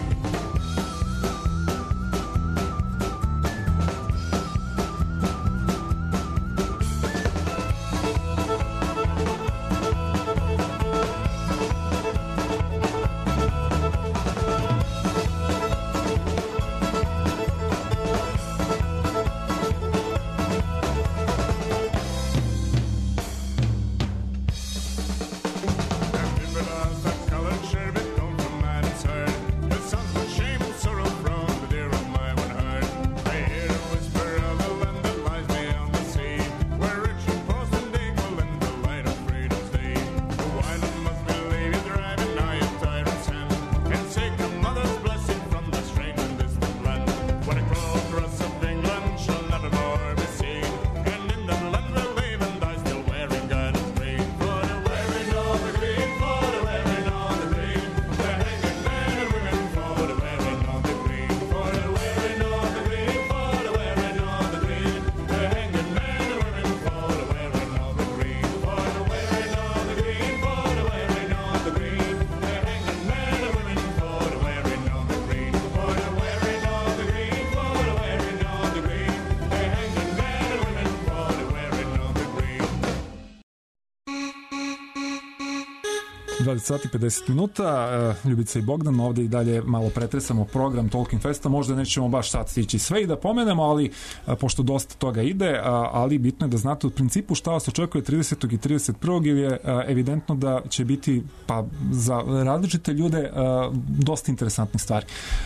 20 sati 50 minuta, Ljubica i Bogdan, ovde i dalje malo pretresamo program Talking Festa, možda nećemo baš sad stići sve i da pomenemo, ali pošto dosta toga ide, ali bitno je da znate u principu šta vas očekuje 30. i 31. jer je evidentno da će biti pa za različite ljude dosta interesantnih stvari.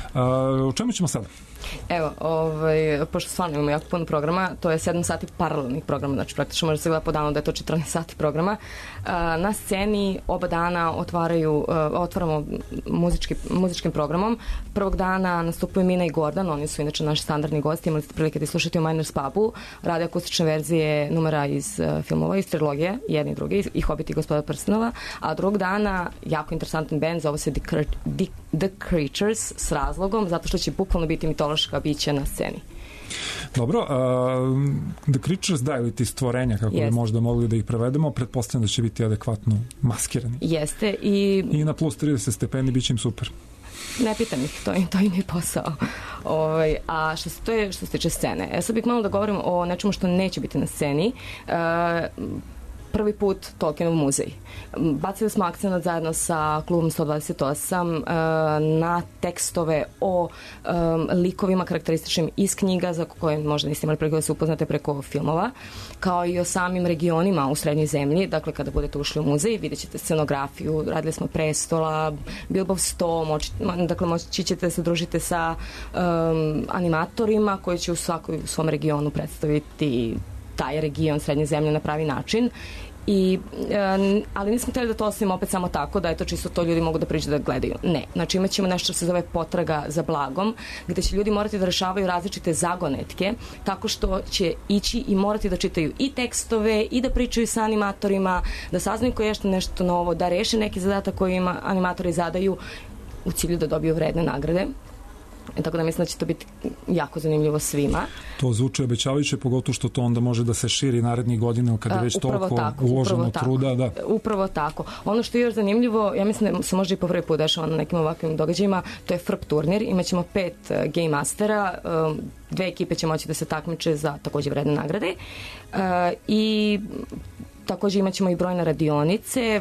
O čemu ćemo sada? Evo, pošto stvarno imamo jako puno programa, to je 7 sati paralelnih programa, znači praktično može se gleda po danu da je to 14 sati programa. Na sceni oba dana otvaramo muzičkim programom. Prvog dana nastupaju Mina i Gordon, oni su inače naši standardni gosti, imali ste prilike da slušate u Miners Pubu, rade akustične verzije numera iz filmova, iz trilogije, jedni i drugi, i Hobbit i Gospoda prstenova, a drugog dana jako interesantan band, zove se The Creatures, s razlogom, zato što će bukvalno biti mitološka bića na sceni. Dobro, The Creatures, da, ili ti stvorenja, kako bi možda mogli da ih prevedemo, pretpostavljam da će biti adekvatno maskirani. Jeste. I na plus 30 stepeni bit će im super. Ne pitam ih, to im je posao. A što se tiče scene, sad bih malo da govorim o nečemu što neće biti na sceni. Prvi put Tolkienov muzej. Bacili smo akcenat zajedno sa klubom 128 na tekstove o likovima karakterističnim iz knjiga za koje možda niste imali priliku da se upoznate preko filmova, kao i o samim regionima u srednjoj zemlji. Dakle, kada budete ušli u muzej, vidjet ćete scenografiju, radili smo Prestola, Bilbov 100, dakle moći ćete se družiti sa animatorima koji će u svom regionu predstaviti taj region srednje zemlje na pravi način. Ali nismo htjeli da to ostavimo opet samo tako, da je to čisto to ljudi mogu da priđu da gledaju. Ne, znači imat ćemo nešto što se zove potraga za blagom, gde će ljudi morati da rešavaju različite zagonetke, tako što će ići i morati da čitaju i tekstove i da pričaju sa animatorima, da saznaju koje je nešto novo, da reše neki zadatak koji im animatori zadaju u cilju da dobiju vredne nagrade. Tako da mislim da će to biti jako zanimljivo svima. To zvuči obećavajuće, pogotovo što to onda može da se širi narednih godina kada je već toliko uloženo truda. Da. Upravo tako. Ono što je još zanimljivo, ja mislim da se može i po prvi put dešava na nekim ovakvim događajima, to je FRP turnir. Imaćemo 5 Game Mastera, 2 ekipe će moći da se takmiče za takođe vredne nagrade i takođe imaćemo i brojne radionice.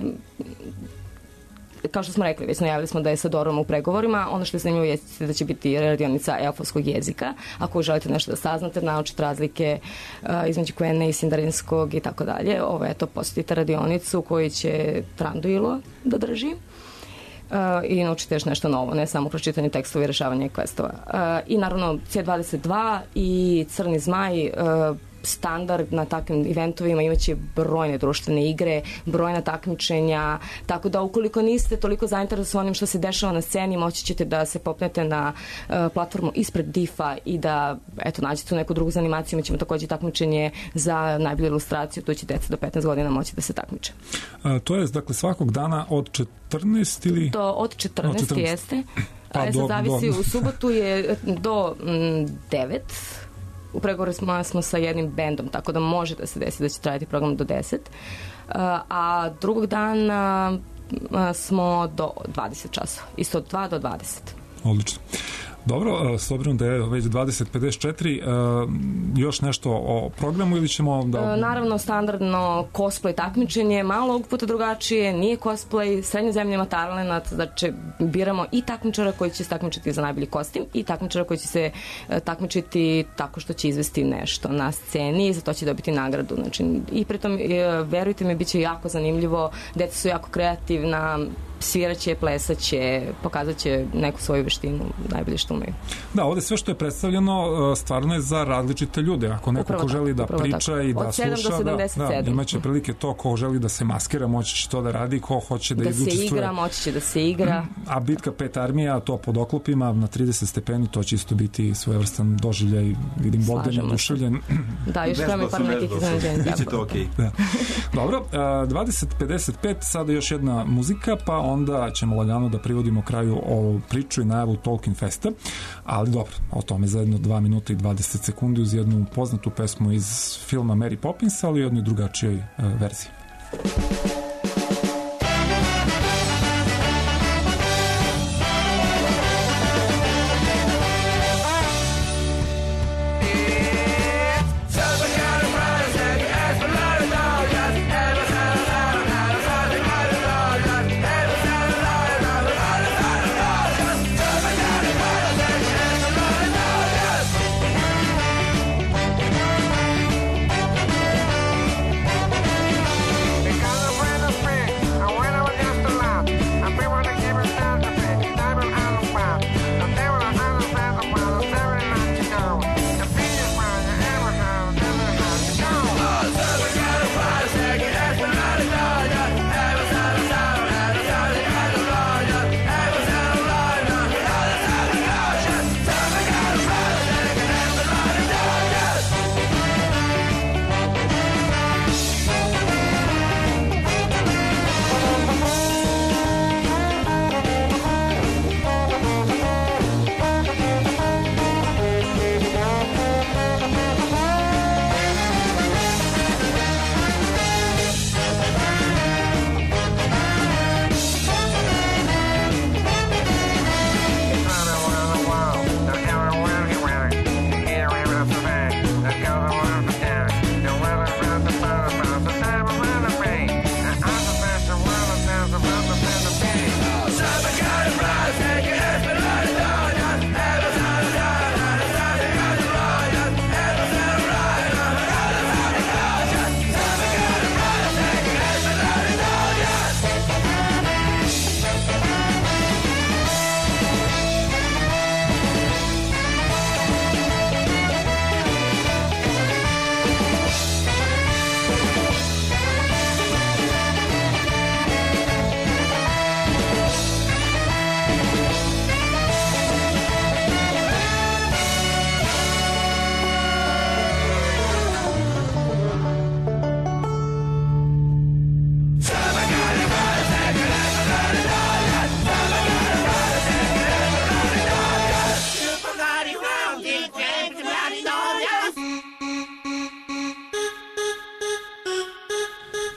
Kao što smo rekli, već najavili smo da je sa Dorom u pregovorima. Ono što je zanimljivo jeste da će biti radionica elfovskog jezika. Ako želite nešto da saznate, naučite razlike između Kvene i Sindarinskog i tako dalje. Posjetite radionicu koju će Tranduilo da drži. I naučite još nešto novo, ne samo kroz čitanje tekstova i rešavanje questova. I naravno C22 i Crni zmaj, standard na takvim eventovima, imaće brojne društvene igre, brojna takmičenja, tako da ukoliko niste toliko zainteresovani što se dešava na sceni, moći ćete da se popnete na platformu ispred DIF-a i da nađete tu neku drugu zanimaciju. Mi ćemo takođe takmičenje za najbolju ilustraciju, tu će deca do 15 godina moći da se takmiče. To je dakle svakog dana od 14 ili? To od 14 jeste. Zavisi, u subotu je do 9. U pregovoru smo sa jednim bendom, tako da može da se desi da će trajati program do 10. A drugog dana smo do 20 časova. Isto od 2 do 20. Odlično. Dobro, s obzirom da je već 20:54, još nešto o programu ili ćemo da... Naravno, standardno cosplay takmičenje, malo ovog puta drugačije, nije cosplay, srednja zemlja ima talenat, znači biramo i takmičara koji će se takmičiti za najbolji kostim i takmičara koji će se takmičiti tako što će izvesti nešto na sceni i za to će dobiti nagradu. Znači, i pritom, verujte mi, bit će jako zanimljivo, deca su jako kreativna, sviraće, plesaće, pokazat će neku svoju veštinu, najbolje što umeju. Da, ovde sve što je predstavljeno stvarno je za različite ljude. Ako neko ko želi da priča i da sluša, imaće prilike to, ko želi da se maskira, moći će to da radi, ko hoće da se igra, moći će da se igra. A bitka 5 armija, to pod oklopima na 30 stepeni, to će isto biti svojevrstan doživljaj, vidim Bogdan je oduševljen. Da, još treba mi par nekih iznenađenja. Biće to okej. Dobro, 20:55, sada još jedna muzika, pa onda ćemo lagano da privodimo kraju ovu priču i najavu Tolkien Festa, ali dobro, o tome za jedno 2 minuta i 20 sekundi uz jednu poznatu pesmu iz filma Mary Poppins, ali u jednoj drugačijoj verziji. California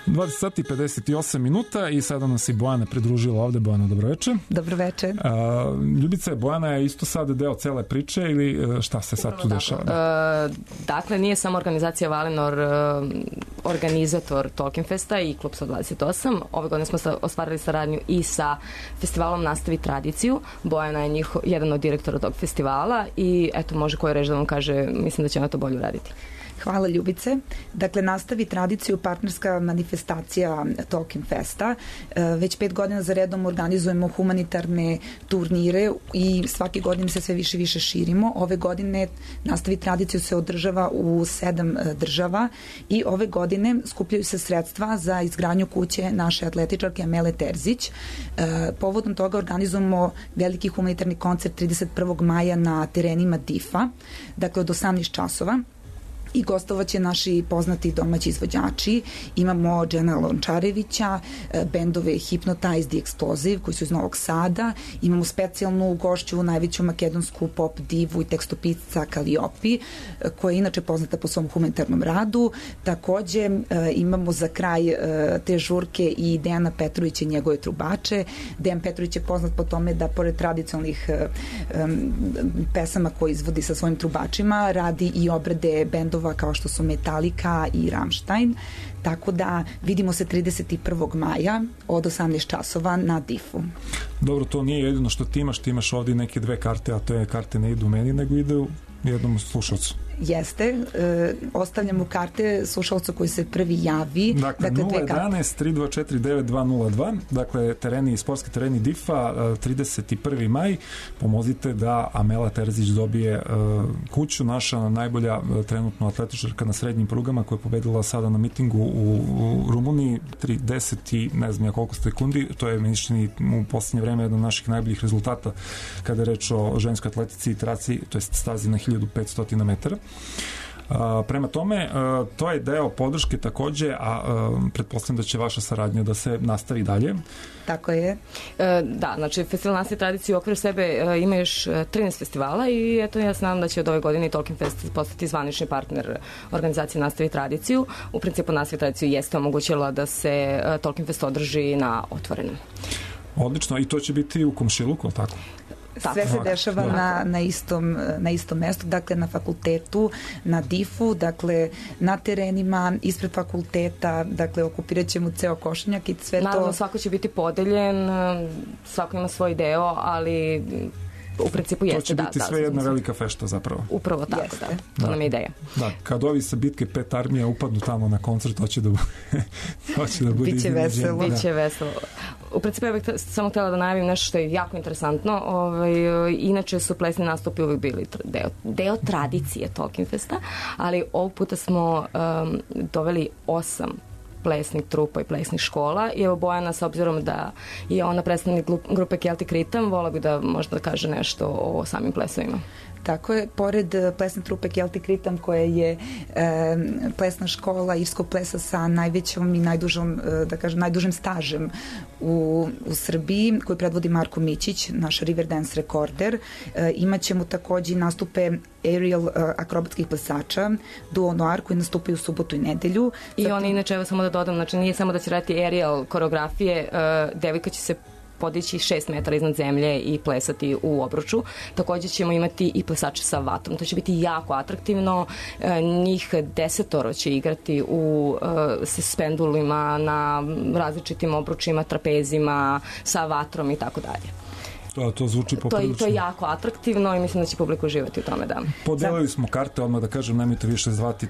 20 sati 58 minuta i sada nas i Bojana pridružila ovde. Bojana, dobroveče. Dobroveče. Ljubice, Bojana je isto sad deo cele priče ili šta se sad tu dešava? Dakle, nije samo organizacija Valinor organizator Tolkien Festa i Klub 128. Ove godine smo ostvarili saradnju i sa festivalom Nastavi tradiciju. Bojana je jedan od direktora tog festivala i eto, može koji reći da vam kaže, mislim da će ona to bolje uraditi. Hvala Ljubice. Dakle, Nastavi tradiciju, partnerska manifestacija Tolkien Festa. Već 5 godina za redom organizujemo humanitarne turnire i svake godine se sve više i više širimo. Ove godine Nastavi tradiciju se održava u 7 država i ove godine skupljaju se sredstva za izgradnju kuće naše atletičarke Amele Terzić. Povodom toga organizujemo veliki humanitarni koncert 31. maja na terenima DIF-a, dakle od 18 časova. I gostovaće naši poznati domaći izvođači. Imamo Džena Lončarevića, bendove Hypnotize the Explosive koji su iz Novog Sada. Imamo specijalnu gošću, najveću makedonsku pop divu i tekstopisca Kaliopi, koja je inače poznata po svom humanitarnom radu. Takođe imamo za kraj te žurke i Dejana Petrovića i njegove trubače. Dejan Petrović je poznat po tome da pored tradicionalnih pesama koje izvodi sa svojim trubačima, radi i obrade bendova kao što su Metallica i Rammstein, tako da vidimo se 31. maja od 18 časova na DIF-u. Dobro, to nije jedino što ti imaš ovdje neke 2 karte, a to je karte ne idu meni, nego ide u jednom slušalcu. Jeste, ostavljamo karte slušalcu koji se prvi javi. Dakle 011-324-9202, dakle sportski tereni DIF-a, 31. maj. Pomozite da Amela Terzić dobije kuću, naša najbolja trenutno atletičarka na srednjim prugama koja je pobedila sada na mitingu u Rumuniji 3:10 i ne znam ja koliko sekundi, to je mišljeni u poslednje vreme jedan od naših najboljih rezultata kada je reč o ženskoj atletici i traci, to je stazi na 1500 metara. Prema tome, to je deo podrške takođe, a pretpostavljam da će vaša saradnja da se nastavi dalje. Tako je. Da, znači Festival Nastavi tradicije u okviru sebe ima još 13 festivala i eto ja znam da će od ove godine i Tolkien Fest postati zvanični partner organizacije Nastavi tradiciju. U principu Nastavi tradiciju jeste omogućila da se Tolkien Fest održi na otvorenom. Odlično, i to će biti u komšiluku, tako? Sve se dešava na istom mestu, dakle na fakultetu, na DIF-u, dakle na terenima, ispred fakulteta, dakle okupirat ćemo ceo Košenjak i sve to. Naravno, svako će biti podeljen, svako ima svoj deo, ali u principu jeste. To će biti sve jedna velika fešta zapravo. Upravo tako, jeste. To nam je ideja. Da, kad ovi sa bitke 5 armija upadnu tamo na koncert, to će da bude biće veselo. Biće veselo. U principu ja bih samo htjela da najavim nešto što je jako interesantno. Inače su plesni nastupi uvijek bili deo tradicije Tolkien Festa, ali ovog puta smo doveli 8 plesnih trupa i plesnih škola i evo Bojana, s obzirom da je ona predstavnik grupe Celtic Rhythm, vola bi da možda kaže nešto o samim plesovima. Tako je, pored plesne trupe Celtic Rhythm koja je plesna škola irskog plesa sa najvećom i najdužim stažem u Srbiji, koju predvodi Marko Mićić, naš Riverdance rekorder, imaćemo takođe nastupe aerial akrobatskih plesača Duo Noir koji nastupaju u subotu i nedelju. I oni inače, evo samo da dodam, znači nije samo da će raditi aerial koreografije, devojka će se podići 6 metara iznad zemlje i plesati u obruču. Takođe ćemo imati i plesače sa vatrom. To će biti jako atraktivno. Njih 10 će igrati u spendulima na različitim obručima, trapezima, sa vatrom i tako dalje. To zvuči poprilično. To je jako atraktivno i mislim da će publika uživati u tome, da. Podelili smo karte, odmah da kažem, nemojte više zvati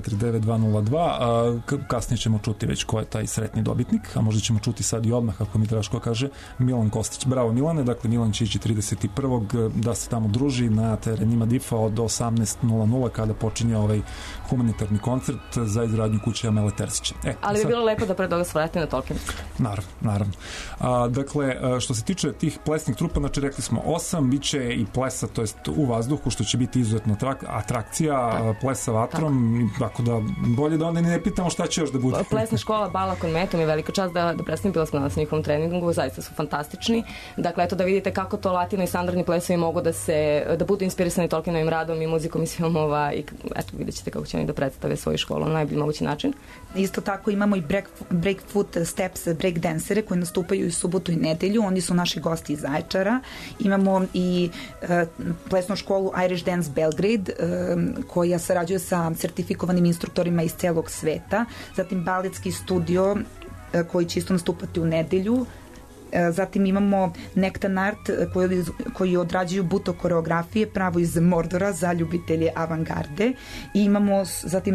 3249202, kasnije ćemo čuti već ko je taj sretni dobitnik, a možda ćemo čuti sad i odmah, kako mi Draško kaže, Milan Kostić. Bravo Milane, dakle Milan će ići 31. da se tamo druži na terenima DIF-a od 18:00 kada počinje ovaj humanitarni koncert za izgradnju kuće Amele Terzić. Ali bi bilo lepo da pre toga se vrati na Tolkien. Naravno. Dakle, što se tiče tih plesnih trupa, grupa, znači rekli smo 8, bit će i plesa, to jest u vazduhu, što će biti izuzetno atrakcija, plesa vatrom, tako da bolje da onda ne pitamo šta će još da bude. Plesna škola Bala Konmetom je velika čast da predstavim, bila smo na njihovom treningu, zaista su fantastični. Dakle, eto da vidite kako to latino i standardni plesovi mogu da budu inspirisani Tolkienovim radom i muzikom iz filmova i eto vidjet ćete kako će oni da predstave svoju školu na najbolji mogući način. Isto tako imamo i Breakfoot Steps breakdansere koji nastupaju i subotu i nedelju, oni su naši gosti iz Zaječara. Imamo i plesnu školu Irish Dance Belgrade koja sarađuje sa sertifikovanim instruktorima iz celog sveta, zatim baletski studio koji će isto nastupati u nedelju. Zatim imamo Nektan Art koji odrađuju buto koreografije pravo iz Mordora za ljubitelje avangarde i imamo zatim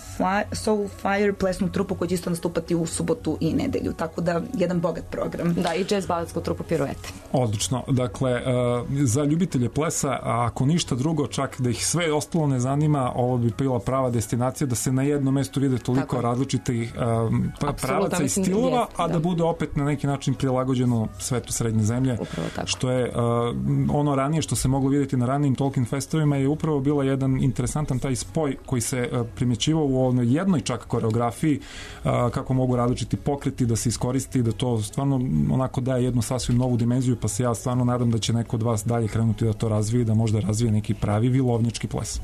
Soulfire plesnu trupu koja će isto nastupati u subotu i nedelju, tako da jedan bogat program. Da, i jazz baletsku trupu Piruete. Odlično, dakle za ljubitelje plesa, a ako ništa drugo, čak da ih sve ostalo ne zanima, ovo bi bila prava destinacija da se na jednom mestu vide toliko različitih pravaca i stilova, a da bude opet na neki način prilagođeno svetu srednje zemlje, što je ono ranije što se moglo vidjeti na ranijim Tolkien festovima je upravo bila jedan interesantan taj spoj koji se primjećivao u onoj jednoj čak koreografiji, kako mogu različiti pokreti da se iskoristi, da to stvarno onako daje jednu sasvim novu dimenziju, pa se ja stvarno nadam da će neko od vas dalje krenuti da to razvije, da možda razvije neki pravi vilovnički ples.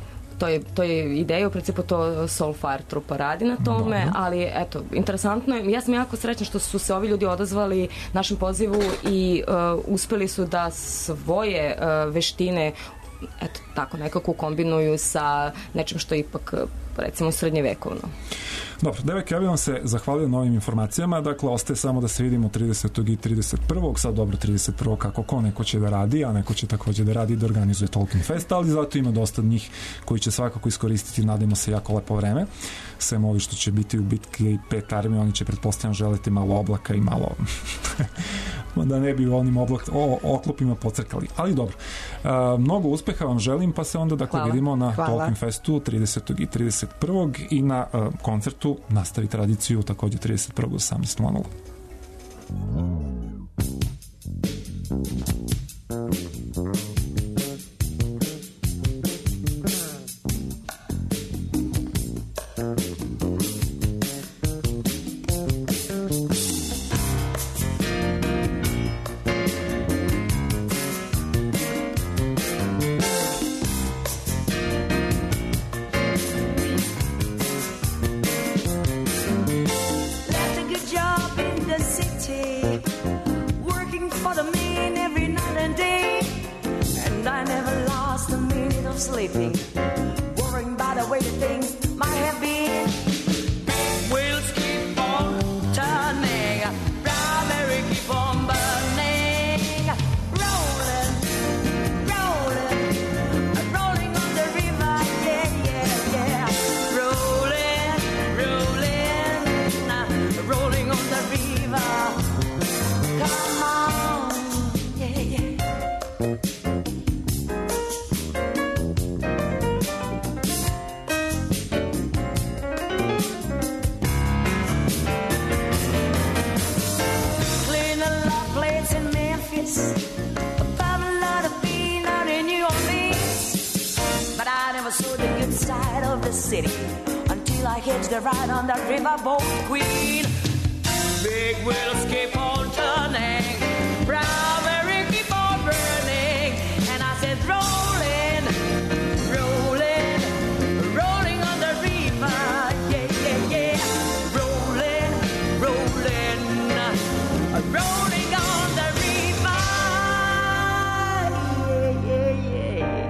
To je ideja, u principu to Soulfire trupa radi na tome, ali eto, interesantno je, ja sam jako srećna što su se ovi ljudi odazvali našem pozivu i uspeli su da svoje veštine eto, tako nekako kombinuju sa nečim što je ipak recimo srednjevekovno. Dobro, devojke, ja bih vam se zahvalio na ovim informacijama, dakle, ostaje samo da se vidimo 30. i 31. Sad dobro, 31. kako ko, neko će da radi, a neko će također da radi i da organizuje Tolkien Fest, ali zato ima dosta njih koji će svakako iskoristiti, nadimo se, jako lepo vreme. Sem ovi što će biti u bitki 5 armije, oni će pretpostavljam želiti malo oblaka i malo da ne bi u onim oklopima pocrkali. Ali dobro, mnogo uspeha vam želim, pa se onda dakle vidimo na Tolkien Festu 30. i 31. i na koncertu nastavi tradiciju također 31. 18.00. Sleeping, worrying about the way things might have been. Wheels keep on turning, primary keep on burning, rolling, rolling, rolling on the river, yeah, yeah, yeah, rolling, rolling, rolling on the river. Come on, yeah, yeah. Side of the city until I hitched a ride on the riverboat Queen. Big wheels keep on turning, primary keep on burning, and I said rolling, rolling, rolling on the river, yeah, yeah, yeah, rolling, rolling, rolling on the river, yeah, yeah, yeah.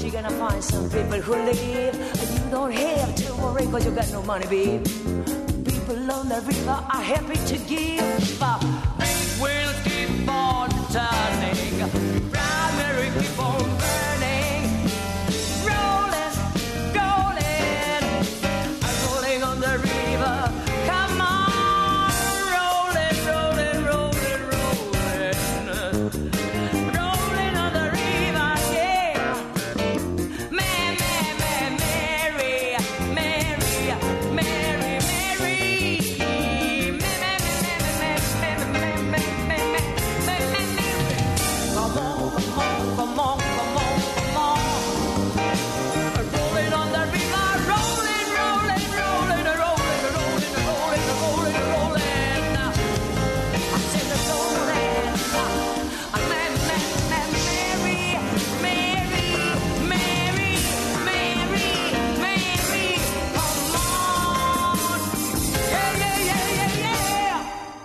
you're gonna find some people who live. And you don't have to worry cause you got no money, babe. People on the river are happy to give. Big wheels keep on turning, primary keep on burning, rolling, rolling, rolling on the river. Come on, rolling, rolling, rolling, rolling, rolling on the river, yeah. Mary, Mary, Mary, Mary, come on, come on, come on, come on. Rolling on the river, rolling, rolling, rolling, rolling, rolling, rolling, rolling, rolling. I said it's rolling. Mary, Mary, Mary, Mary, Mary, come on. Yeah, yeah, yeah, yeah, yeah.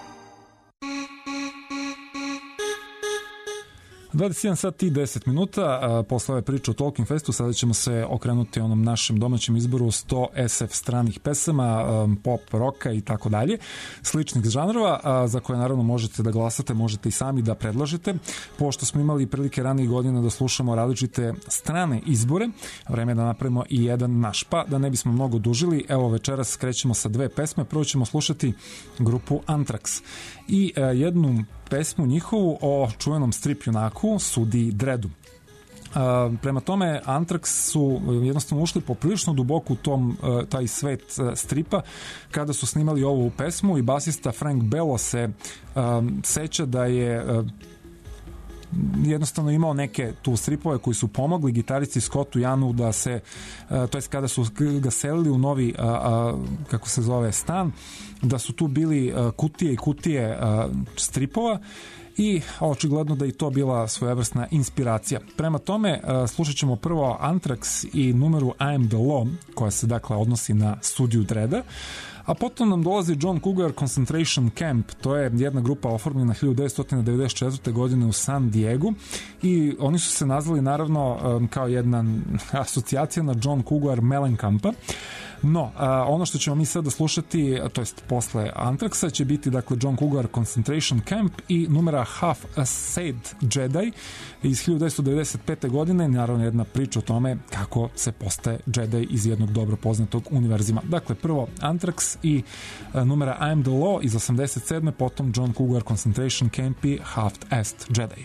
21 sat i 10 minuta, posle ove priče o Tolkien Festu sada ćemo se okrenuti onom našem domaćem izboru 100 SF stranih pesama, pop, roka i tako dalje, sličnih žanrova, za koje naravno možete da glasate, možete i sami da predlažete. Pošto smo imali prilike ranijih godina da slušamo različite strane izbore, vreme je da napravimo i jedan naš. Pa da ne bismo mnogo dužili, evo večeras krećemo sa dve pesme. Prvo ćemo slušati grupu Anthrax i jednu pesmu njihovu o čuvenom strip junaku sudiji Dredu. Prema tome, Anthrax su jednostavno ušli poprilično duboko u taj svet stripa kada su snimali ovu pesmu i basista Frank Bello se seća da je jednostavno imao neke tu stripove koji su pomogli gitaristi Scottu Yanu da se, to jest kada su ga selili u novi kako se zove stan, da su tu bili kutije i kutije stripova i očigledno da i to bila svojevrsna inspiracija. Prema tome, slušat ćemo prvo Anthrax i numeru I Am The Law, koja se dakle odnosi na studiju Dreda, a potom nam dolazi John Cougar Concentration Camp. To je jedna grupa oformljena 1994. godine u San Diego i oni su se nazvali naravno kao jedna asocijacija na John Cougar Mellenkampa. No, ono što ćemo mi sada slušati, to jest posle Anthraxa, će biti dakle John Cougar Concentration Camp i numera Half a Sad Jedi iz 1995. godine, naravno jedna priča o tome kako se postaje Jedi iz jednog dobro poznatog univerzima. Dakle, prvo Anthrax i numera I Am The Law iz 87. potom John Cougar Concentration Camp i Half a Sad Jedi.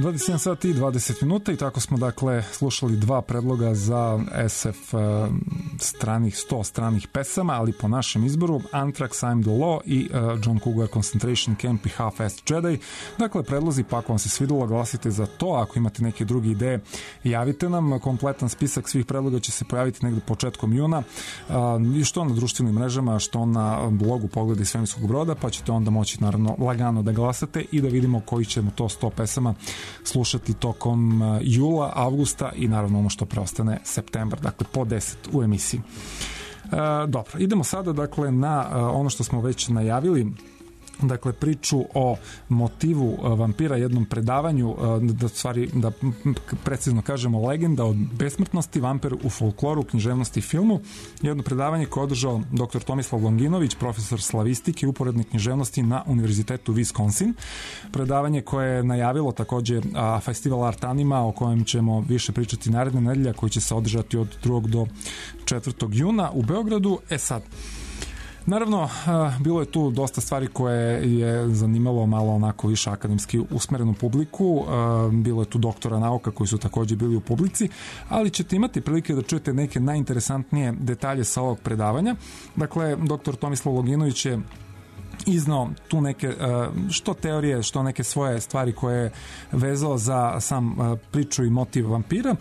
21 sati i 20 minuta i tako smo dakle slušali dva predloga za SF stranih 100 stranih pesama, ali po našem izboru Anthrax, I'm the Law i John Cougar Concentration Camp i Half-Assed Jedi. Dakle, predlozi, pa ako vam se svidelo, glasite za to. Ako imate neke druge ideje, javite nam. Kompletan spisak svih predloga će se pojaviti negde početkom juna i što na društvenim mrežama, što na blogu Pogledi svemirskog broda, pa ćete onda moći naravno lagano da glasate i da vidimo koji ćemo to 100 pesama slušati tokom jula, avgusta i naravno ono što preostane septembar, dakle po 10 u emisiji. Dobro, idemo sada dakle na ono što smo već najavili, dakle priču o motivu vampira, jednom predavanju, da precizno kažemo legenda o besmrtnosti, vampir u folkloru, književnosti i filmu, jedno predavanje koje je održao dr. Tomislav Longinović, profesor slavistike i uporedne književnosti na Univerzitetu Wisconsin. Predavanje koje je najavilo takođe festival Art Anima, o kojem ćemo više pričati naredne nedelje, koji će se održati od 2. do 4. juna u Beogradu. Sad, naravno, bilo je tu dosta stvari koje je zanimalo malo onako više akademski usmerenu publiku, bilo je tu doktora nauka koji su takođe bili u publici, ali ćete imati prilike da čujete neke najinteresantnije detalje sa ovog predavanja. Dakle, doktor Tomislav Longinović je iznao tu neke što teorije, što neke svoje stvari koje je vezao za sam priču i motiv vampira,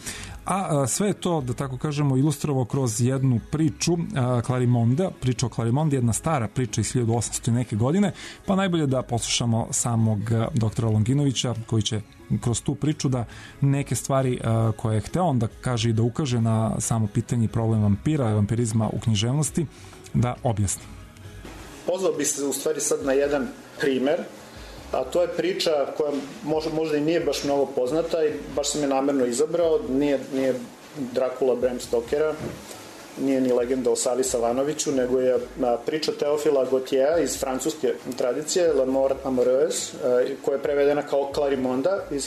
a sve je to, da tako kažemo, ilustrovao kroz jednu priču Clarimonda, priča o Clarimondi, jedna stara priča iz 1800 i neke godine, pa najbolje da poslušamo samog doktora Longinovića koji će kroz tu priču da neke stvari koje je hteo on da kaže i da ukaže na samo pitanje problem vampira i vampirizma u književnosti da objasni. Pozvao bi se u stvari sad na jedan primer, a to je priča koja možda i nije baš mnogo poznata i baš sam je namerno izabrao, nije Drakula Bram Stokera, nije ni legenda o Savi Savanoviću, nego je priča Teofila Gautiera iz francuske tradicije, La Mort Amoureuse, koja je prevedena kao Clarimonda iz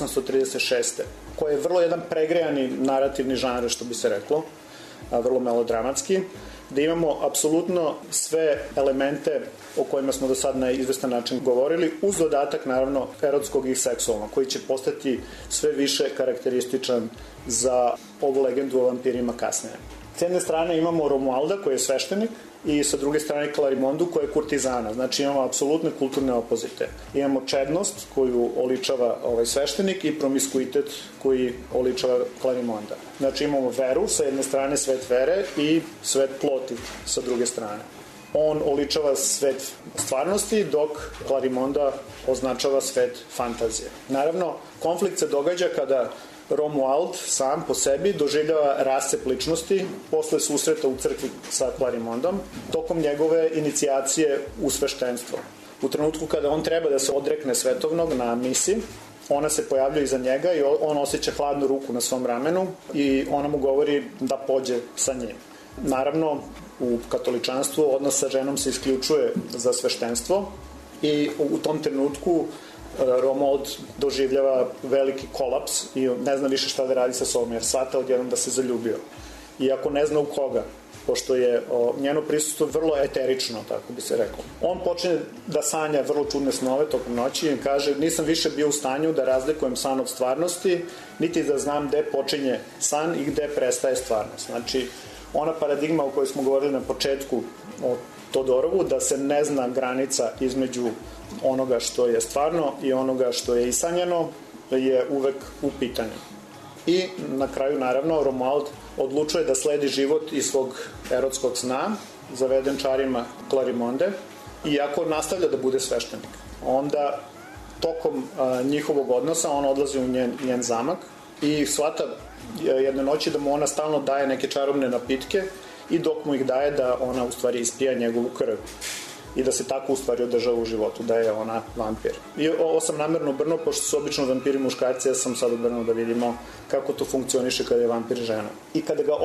1836. koja je vrlo jedan pregrejani narativni žanr, što bi se reklo, vrlo melodramatski, da imamo apsolutno sve elemente o kojima smo do sad na izvestan način govorili, uz dodatak naravno erotskog i seksualnog, koji će postati sve više karakterističan za ovu legendu o vampirima kasnije. S jedne strane imamo Romualda koji je sveštenik i sa druge strane Clarimondu koja je kurtizana, znači imamo apsolutne kulturne opozite. Imamo čednost koju oličava ovaj sveštenik i promiskuitet koji oličava Clarimonda. Znači imamo veru, sa jedne strane svet vere i svet ploti sa druge strane. On oličava svet stvarnosti, dok Clarimonda označava svet fantazije. Naravno, konflikt se događa kada Romuald sam po sebi doživljava rascep ličnosti posle susreta u crkvi sa Clarimondom tokom njegove inicijacije u sveštenstvo. U trenutku kada on treba da se odrekne svetovnog na misi, ona se pojavlja iza njega i on osjeća hladnu ruku na svom ramenu i ona mu govori da pođe sa njim. Naravno, u katoličanstvu odnos sa ženom se isključuje za sveštenstvo i u tom trenutku Romuald doživljava veliki kolaps i ne zna više šta da radi sa sobom, jer shvata odjednom da se zaljubio. Iako ne zna u koga, pošto je njeno prisustvo vrlo eterično, tako bi se reklo. On počne da sanja vrlo čudne snove tokom noći i kaže: nisam više bio u stanju da razlikujem san od stvarnosti, niti da znam gde počinje san i gde prestaje stvarnost. Znači, ona paradigma o kojoj smo govorili na početku o Todorovu, da se ne zna granica između onoga što je stvarno i onoga što je isanjeno, je uvek u pitanju. I na kraju, naravno, Romuald odlučuje da sledi život iz svog erotskog sna, zaveden čarima Clarimonde, iako nastavlja da bude sveštenik. Onda, tokom njihovog odnosa, on odlazi u njen zamak i shvata jedne noći da mu ona stalno daje neke čarobne napitke i dok mu ih daje da ona u stvari ispija njegovu krv i da se tako u stvari održava u životu, da je ona vampir. I ovo sam namerno obrnuo, pošto su obično vampiri muškarci, ja sam sad obrnuo da vidimo kako to funkcioniše kada je vampir žena. I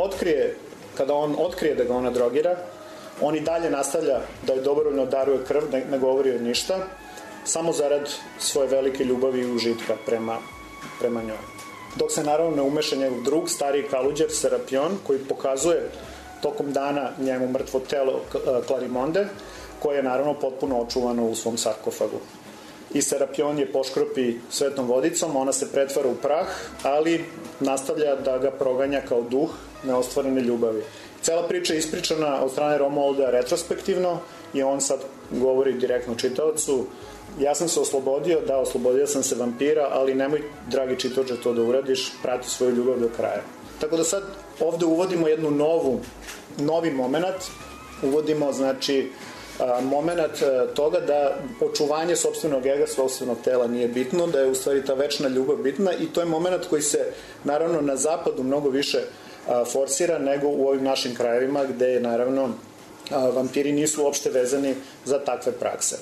kada on otkrije da ga ona drogira, on i dalje nastavlja da je dobrovoljno daruje krv, ne govori joj ništa, samo zarad svoje velike ljubavi i užitka prema njoj. Dok se naravno ne umeša njegov drug, stariji kaluđer Serapion, koji pokazuje tokom dana njemu mrtvo telo Clarimonde, koje je naravno potpuno očuvano u svom sarkofagu. i Serapion je poškropi svetom vodicom, ona se pretvara u prah, ali nastavlja da ga proganja kao duh neostvarene ljubavi. Cela priča je ispričana od strane Romualda retrospektivno i on sad govori direktno čitaocu: ja sam se oslobodio, da, oslobodio sam se vampira, ali nemoj, dragi čitaoče, to da uradiš, prati svoju ljubav do kraja. Tako da sad ovde uvodimo jednu novi moment, uvodimo, znači, moment toga da očuvanje sopstvenog ega, sopstvenog tela nije bitno, da je u stvari ta večna ljubav bitna, i to je moment koji se naravno na zapadu mnogo više forsira nego u ovim našim krajevima, gde naravno vampiri nisu uopšte vezani za takve prakse.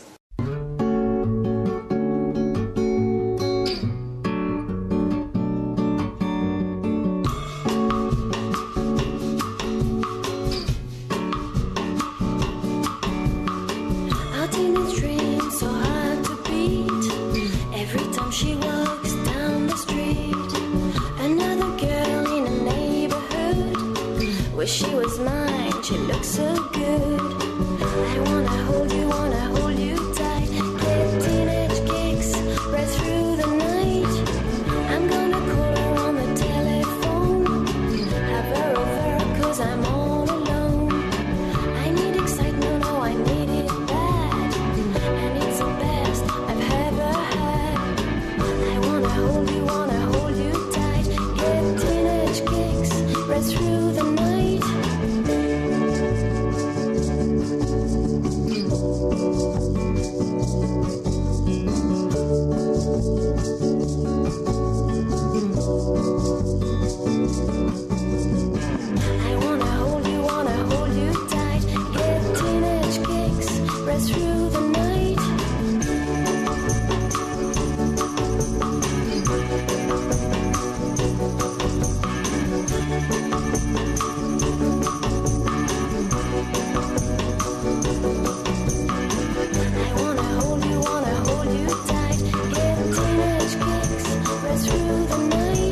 She was mine, she looked so good. I wanna hold you tight. Get teenage kicks right through the night. I'm gonna call her on the telephone. Have her over, cause I'm all alone. I need excitement, oh I need it bad. And it's the best I've ever had. I wanna hold you tight. Get teenage kicks right through the night. Through the night. I wanna hold you tight. Get teenage kicks right through the night.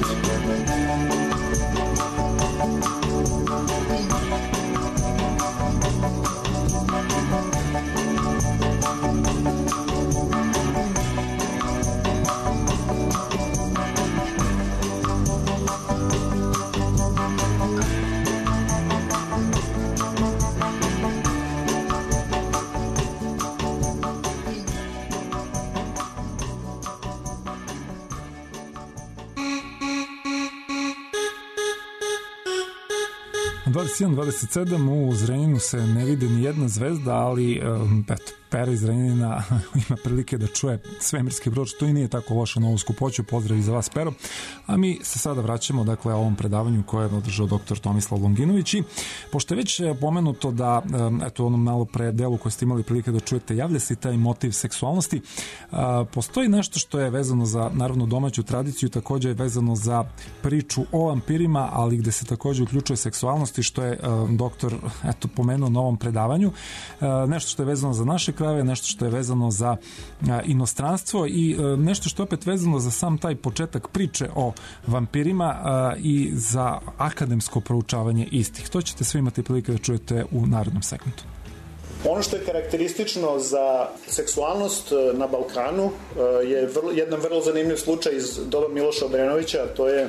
U 21-27 u Zrenjaninu se ne vidi ni jedna zvezda, ali eto, Pera iz Zrenjanina ima prilike da čuje svemirski brod, što i nije tako loše na ovu skupoću. Pozdrav i za vas, Pero. A mi se sada vraćamo, dakle, ovom predavanju koje je održao dr. Tomislav Longinović, i pošto je već pomenuto da, eto, onom malo pre delu koje ste imali prilike da čujete, javlja se taj motiv seksualnosti, postoji nešto što je vezano za, naravno, domaću tradiciju, takođe je vezano za priču o vampirima, ali gde se takođe uključuje seksualnost, i što je doktor, eto, pomenuo na ovom predavanju, nešto što je vezano za naše krajeve, nešto što je vezano za inostranstvo i nešto što je opet vezano za sam taj početak priče o vampirima i za akademsko proučavanje istih. To ćete sve imati prilike da čujete u narednom segmentu. Ono što je karakteristično za seksualnost na Balkanu je jedan vrlo zanimljiv slučaj iz doba Miloša Obrenovića, to je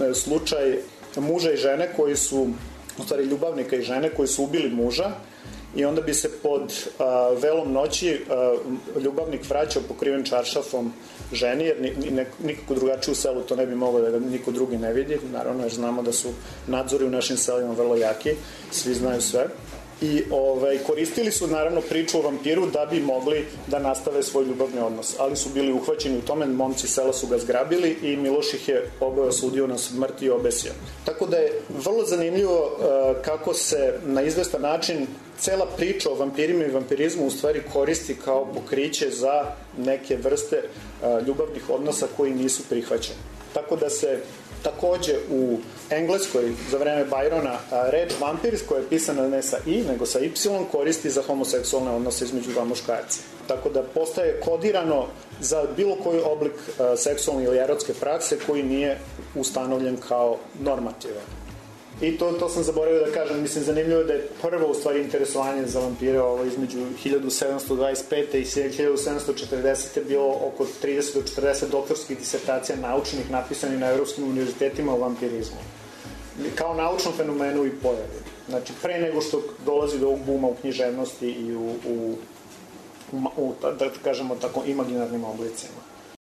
slučaj muža i žene koji su, u stvari ljubavnika i žene koji su ubili muža, i onda bi se pod velom noći ljubavnik vraćao pokriven čaršafom ženi, jer nikako drugačije u selu to ne bi moglo da ga niko drugi ne vidi, naravno, jer znamo da su nadzori u našim selima vrlo jaki, svi znaju sve. I koristili su naravno priču o vampiru da bi mogli da nastave svoj ljubavni odnos, ali su bili uhvaćeni u tome, momci sela su ga zgrabili i Miloš ih je oboje osudio na smrt i obesio. Tako da je vrlo zanimljivo kako se na izvestan način cela priča o vampirima i vampirizmu u stvari koristi kao pokriće za neke vrste ljubavnih odnosa koji nisu prihvaćeni. Tako da se takođe u Engleskoj za vreme Byrona reč vampirs, koja je pisana ne sa i, nego sa y, koristi za homoseksualne odnose između dva muškarca. Tako da postaje kodirano za bilo koji oblik seksualne ili erotske prakse koji nije ustanovljen kao normativan. I to sam zaboravio da kažem, mislim, zanimljivo je da je prvo u stvari interesovanje za vampire između 1725. i 1740. bilo oko 30 do 40 doktorskih disertacija naučnih napisanih na evropskim univerzitetima o vampirizmu. Kao naučnom fenomenu i pojavi. Znači, pre nego što dolazi do ovog buma u književnosti i u da kažemo tako, imaginarnim oblicima.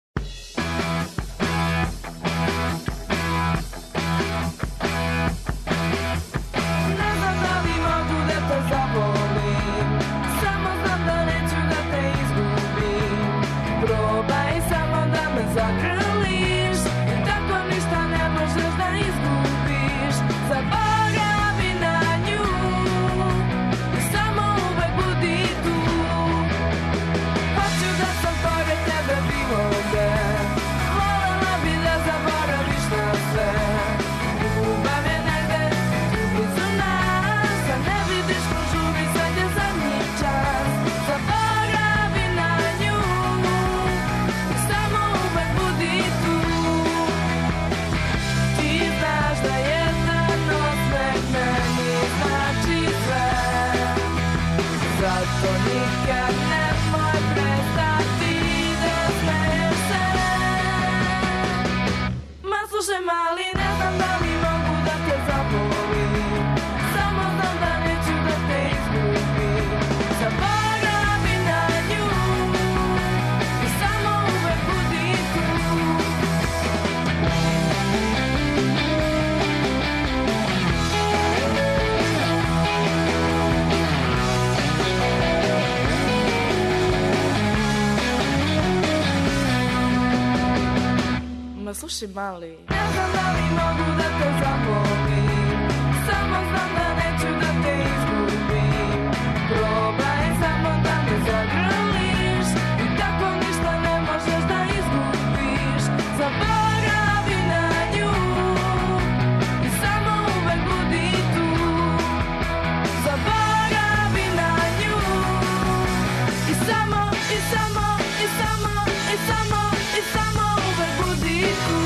Slušaj, mali, ne znam da li mogu da te zamolim, samo znam da neću da te izgubim. Probaj samo da me zagrliš i tako ništa ne možeš da izgubiš. Zaboravi na nju i samo uvek budi tu. Zaboravi na nju i samo, i samo, i samo, i samo, i samo uvek budi tu.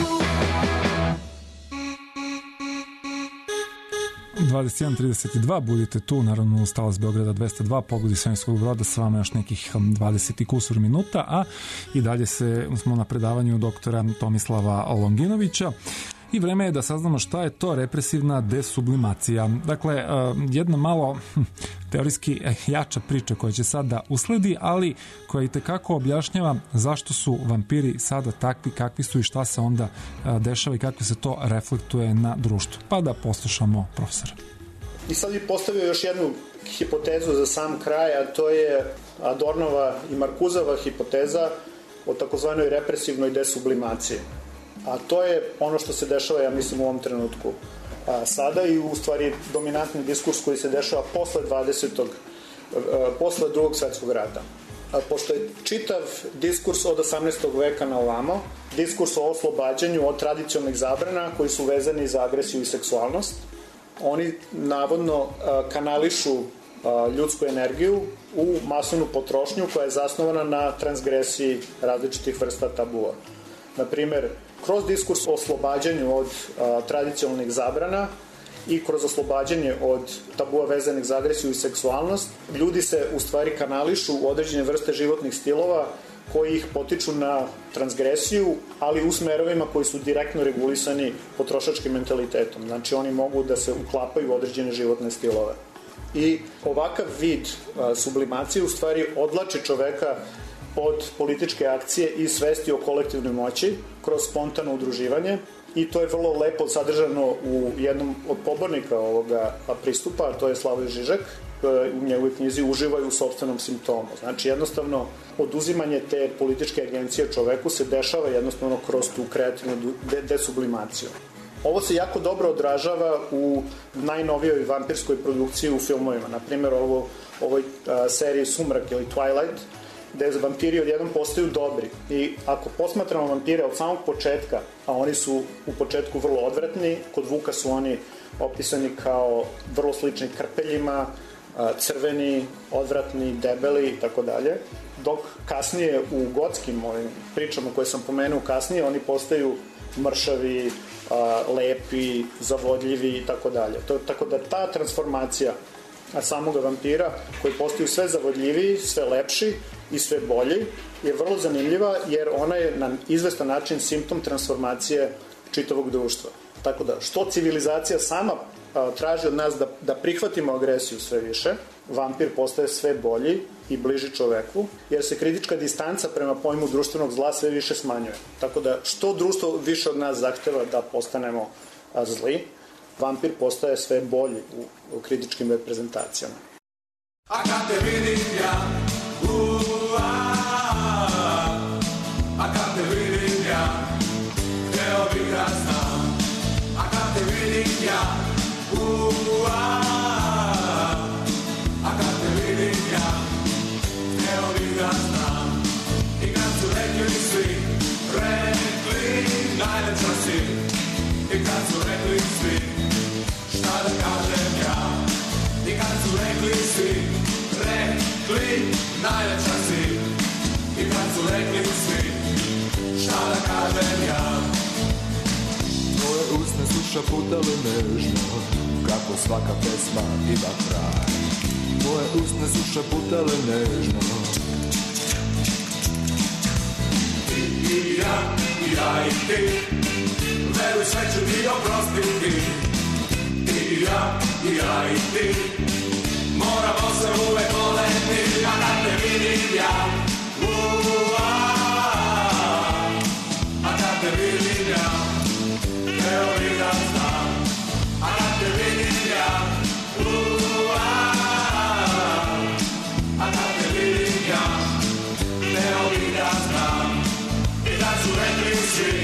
21.32, budite tu, naravno uz Talas Beograda 202, Pogledi svemirskog broda, s vama još nekih 20 i kusur minuta, a i dalje smo na predavanju doktora Tomislava Longinovića. I vreme je da saznamo šta je to represivna desublimacija. Dakle, jedna malo teorijski jača priča koja će sad da usledi, ali koja i tekako objašnjava zašto su vampiri sada takvi kakvi su i šta se onda dešava i kako se to reflektuje na društvu. Pa da poslušamo profesora. I sad bih postavio još jednu hipotezu za sam kraj, a to je Adornova i Markuzova hipoteza o takozvanoj represivnoj desublimaciji. A to je ono što se dešava, ja mislim, u ovom trenutku sada i u stvari dominantni diskurs koji se dešava posle drugog svetskog rata. Pošto je čitav diskurs od 18. veka na ovamo, diskurs o oslobađanju od tradicionalnih zabrana koji su vezani za agresiju i seksualnost, oni navodno kanališu ljudsku energiju u masovnu potrošnju koja je zasnovana na transgresiji različitih vrsta tabua. Naprimer, kroz diskurs o oslobađanju od tradicionalnih zabrana i kroz oslobađanje od tabua vezanih za agresiju i seksualnost, ljudi se u stvari kanališu u određene vrste životnih stilova koji ih potiču na transgresiju, ali u smerovima koji su direktno regulisani potrošačkim mentalitetom. Znači, oni mogu da se uklapaju u određene životne stilove. I ovakav vid sublimacije u stvari odlači čoveka od političke akcije i svesti o kolektivnoj moći kroz spontano udruživanje i to je vrlo lepo sadržano u jednom od pobornika ovoga pristupa, a to je Slavoj Žižek, u njegovoj knjizi Uživaju u sopstvenom simptomu. Znači, jednostavno, oduzimanje te političke agencije čoveku se dešava jednostavno kroz tu kreativnu desublimaciju. Ovo se jako dobro odražava u najnovijoj vampirskoj produkciji u filmovima. Naprimer, ovoj seriji Sumrak ili Twilight, gde vampiri odjednom postaju dobri. I ako posmatramo vampire od samog početka, a oni su u početku vrlo odvratni, kod Vuka su oni opisani kao vrlo slični krpeljima, crveni, odvratni, debeli i tako dalje, dok kasnije u gotskim ovim pričama koje sam pomenuo kasnije, oni postaju mršavi, lepi, zavodljivi i tako dalje. Tako da ta transformacija samoga vampira, koji postaju sve zavodljiviji, sve lepši i sve bolji, je vrlo zanimljiva, jer ona je na izvestan način simptom transformacije čitavog društva. Tako da, što civilizacija sama traži od nas da prihvatimo agresiju sve više, vampir postaje sve bolji i bliži čoveku, jer se kritička distanca prema pojmu društvenog zla sve više smanjuje. Tako da, što društvo više od nas zahteva da postanemo zli, vampir postaje sve bolji u kritičkim reprezentacijama. A kad te vidim ja, a kad te vidim ja, hteo bih da znam. A kad te vidim ja, a kad te vidim ja, hteo bih da znam. I kad su rekli svi, najlepša si. I kad su rekli svi, šta da kažem ja. I kad su rekli svi, najlepša si. I kad su rekli svi, šta da kažem ja. Tvoje usne su šaputale nežno, kako svaka pesma ima kraj. Tvoje usne su šaputale nežno. Ti i ja i ti, veruj sve ću ti oprostiti. Ti i ja i ti, moramo se uvek voleti. A kad te vidim ja, a kad te vidim ja, hteo bih da znam. A kad te vidim ja, a kad te vidim ja, hteo bih da znam. I da su rekli svi,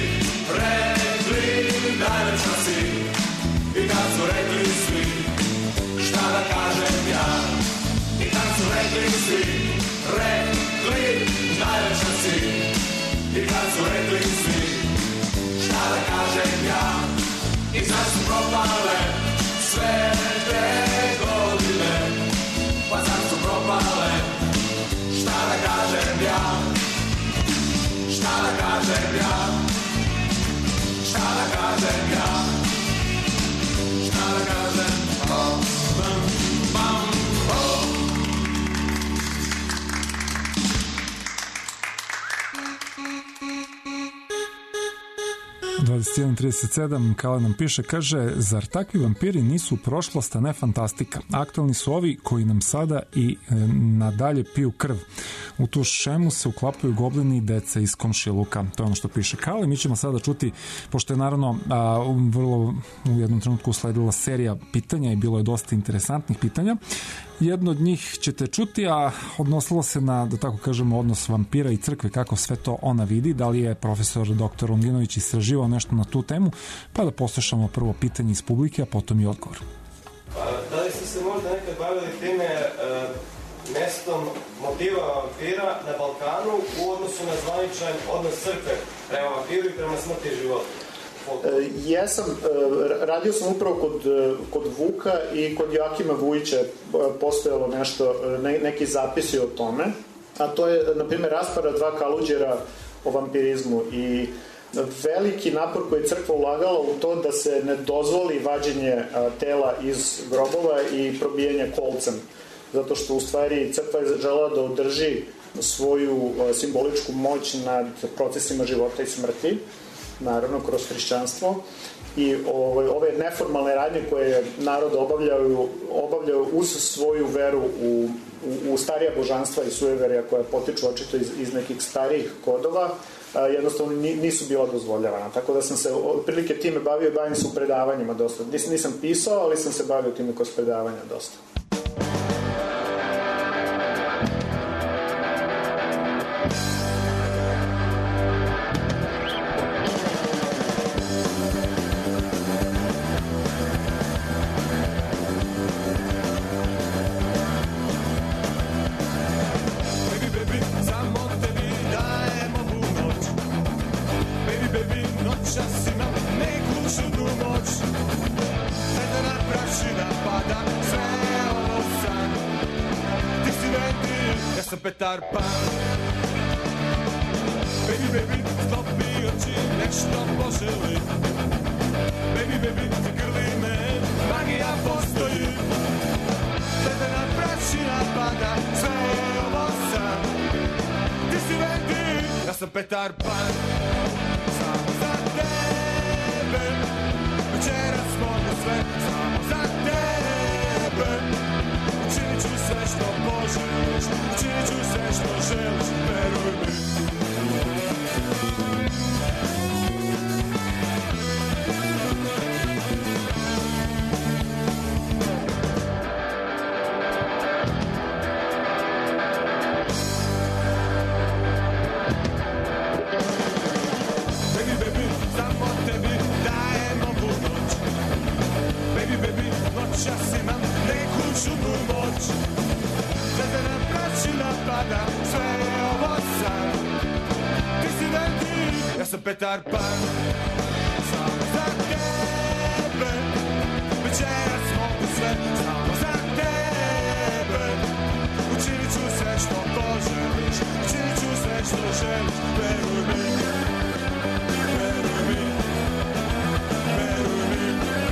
najlepša si. I kad su rekli svi, šta da kažem ja. I kad su rekli svi, najlepša si. I kad su rekli svi, šta da kažem ja. I sad su propale sve te godine. Pa sad su propale, šta da kažem ja. Šta da kažem ja. Šta da kažem ja. Šta da kažem, bam, 21.37, Kale nam piše, kaže, zar takvi vampiri nisu prošlost, a ne fantastika? Aktualni su ovi koji nam sada i nadalje piju krv. U tu šemu se uklapaju goblini i deca iz komšiluka. To je ono što piše Kale. Mi ćemo sada čuti, pošto je naravno vrlo u jednom trenutku usledila serija pitanja i bilo je dosta interesantnih pitanja. Jedno od njih ćete čuti, a odnosilo se na, da tako kažemo, odnos vampira i crkve, kako sve to ona vidi, da li je profesor dr. Undinović istraživao nešto na tu temu, pa da poslušamo prvo pitanje iz publike, a potom i odgovor. Da li ste se možda nekad bavili time mestom motiva vampira na Balkanu u odnosu na zvaničan odnos crkve prema vampiru i prema smrti i životu? Jesam, radio sam upravo kod Vuka i kod Joakima Vujića postojalo nešto, neki zapisi o tome, a to je, na primjer, raspara dva kaluđera o vampirizmu i veliki napor koji je crkva ulagala u to da se ne dozvoli vađenje tela iz grobova i probijanje kolcem, zato što u stvari crkva je želela da održi svoju simboličku moć nad procesima života i smrti, naravno kroz hrišćanstvo, i ove neformalne radnje koje narod obavljaju uz svoju veru u starija božanstva i sujeverja koja potiču očito iz nekih starijih kodova, jednostavno nisu bila dozvoljavana. Tako da sam se otprilike time bavio i bavim se u predavanjima dosta. Nisam pisao, ali sam se bavio time kroz predavanja dosta. Petar Pan. Baby, baby, stopi oči, nešto poželi. Baby, baby, grli me, magija postoji. Ledena prašina pada, sve je ovo san. Ti si Wendy, ja sam Petar Pan. Samo za tebe, večeras mogu sve. Samo za tebe, učinit ću sve što poželiš. Učinit ću sve što želiš, veruj mi. Čas imam neku čudnu moć. Ledena prašina pada, sve je ovo san. Ti si Wendy, ja sam Petar Pan. Samo za tebe, večeras mogu sve. Samo za tebe, učinit ću sve što poželiš. Učinit ću sve što želiš, veruj mi. Veruj mi. Veruj mi.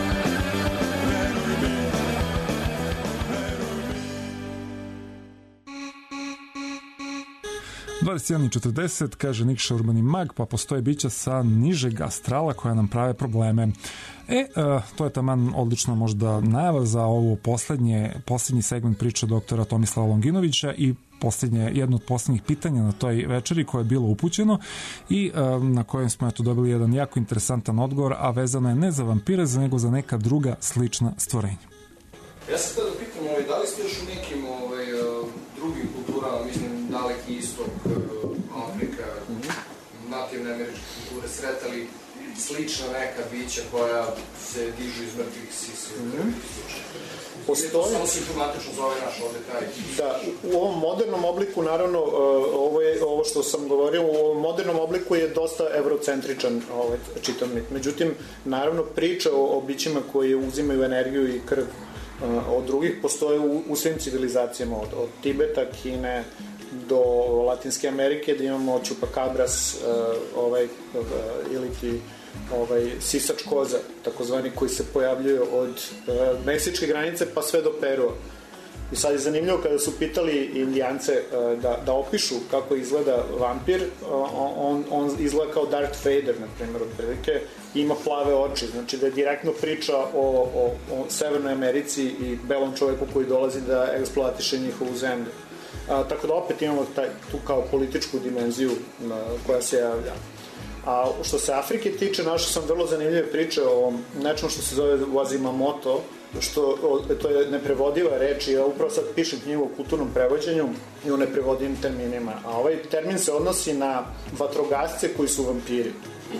21:40, kaže Nikša Urbani Mag, pa postoje bića sa nižeg astrala koja nam prave probleme. To je taman odlična možda najava za ovo poslednji segment priče doktora Tomislava Longinovića i jedno od poslednjih pitanja na toj večeri koje je bilo upućeno i na kojem smo dobili jedan jako interesantan odgovor, a vezano je ne za vampire, nego za neka druga slična stvorenja. Ja sam tada pitam, da li ste još u nekim drugim kulturama, mislim Daleki istok, Afrika, nativne američke kulture, sretali slična neka bića koja se dižu iz mrtvih sisi? Postoji. Samo simptomatično za ovaj naš ovde taj. Da, u ovom modernom obliku, naravno, ovo što sam govorio, u ovom modernom obliku je dosta evrocentričan čitav mit. Međutim, naravno, priča o bićima koji uzimaju energiju i krv od drugih postoje u svim civilizacijama, od Tibeta, Kine do Latinske Amerike, da imamo Chupacabras ili ti sisač koza, takozvani, koji se pojavljuju od meksičke granice pa sve do Perua. I sad je zanimljivo kada su pitali Indijance da opišu kako izgleda vampir, on izgleda kao Darth Vader, na primjer, od prilike, ima plave oči, znači da je direktno priča o Severnoj Americi i belom čoveku koji dolazi da eksploatiše njihovu zemlju. Tako da opet imamo tu kao političku dimenziju koja se javlja. A što se Afrike tiče, našao sam vrlo zanimljive priče o nečem što se zove Wazimamoto, to je neprevodiva reč i ja upravo sad pišem knjigu o kulturnom prevođenju i o neprevodivim terminima. A ovaj termin se odnosi na vatrogasce koji su vampiri.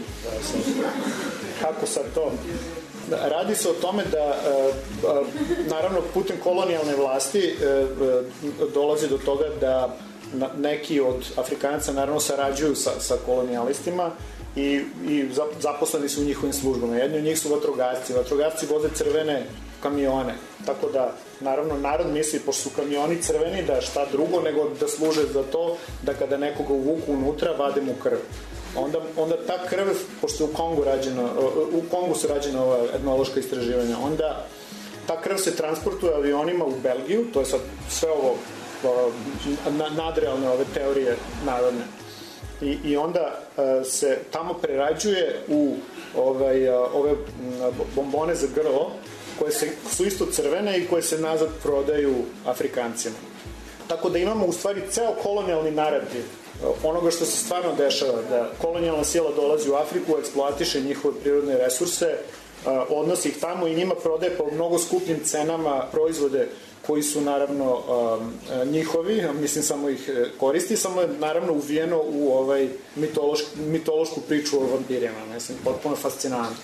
Kako sad to? Radi se o tome da, naravno, putem kolonijalne vlasti dolazi do toga da neki od Afrikanaca naravno sarađuju sa kolonijalistima i zaposleni su u njihovim službama. Jedni od njih su vatrogasci. Vatrogasci voze crvene kamione. Tako da, naravno, narod misli, pošto su kamioni crveni, da šta drugo nego da služe za to da kada nekoga uvuku unutra, vade mu krv. Onda ta krv, pošto je u Kongu su rađena ova etnološka istraživanja, onda ta krv se transportuje avionima u Belgiju, to je sad sve ovo nadrealne ove teorije narodne. I onda se tamo prerađuje u ove bombone za grlo, koje su isto crvene i koje se nazad prodaju Afrikancima. Tako da imamo u stvari ceo kolonijalni narativ onoga što se stvarno dešava, da kolonijalna sila dolazi u Afriku, eksploatiše njihove prirodne resurse, odnosi ih tamo i njima prodaje po mnogo skupljim cenama proizvode koji su naravno njihovi, mislim samo ih koristi, samo je naravno uvijeno u mitološku priču o vampirima, mislim, potpuno fascinantno.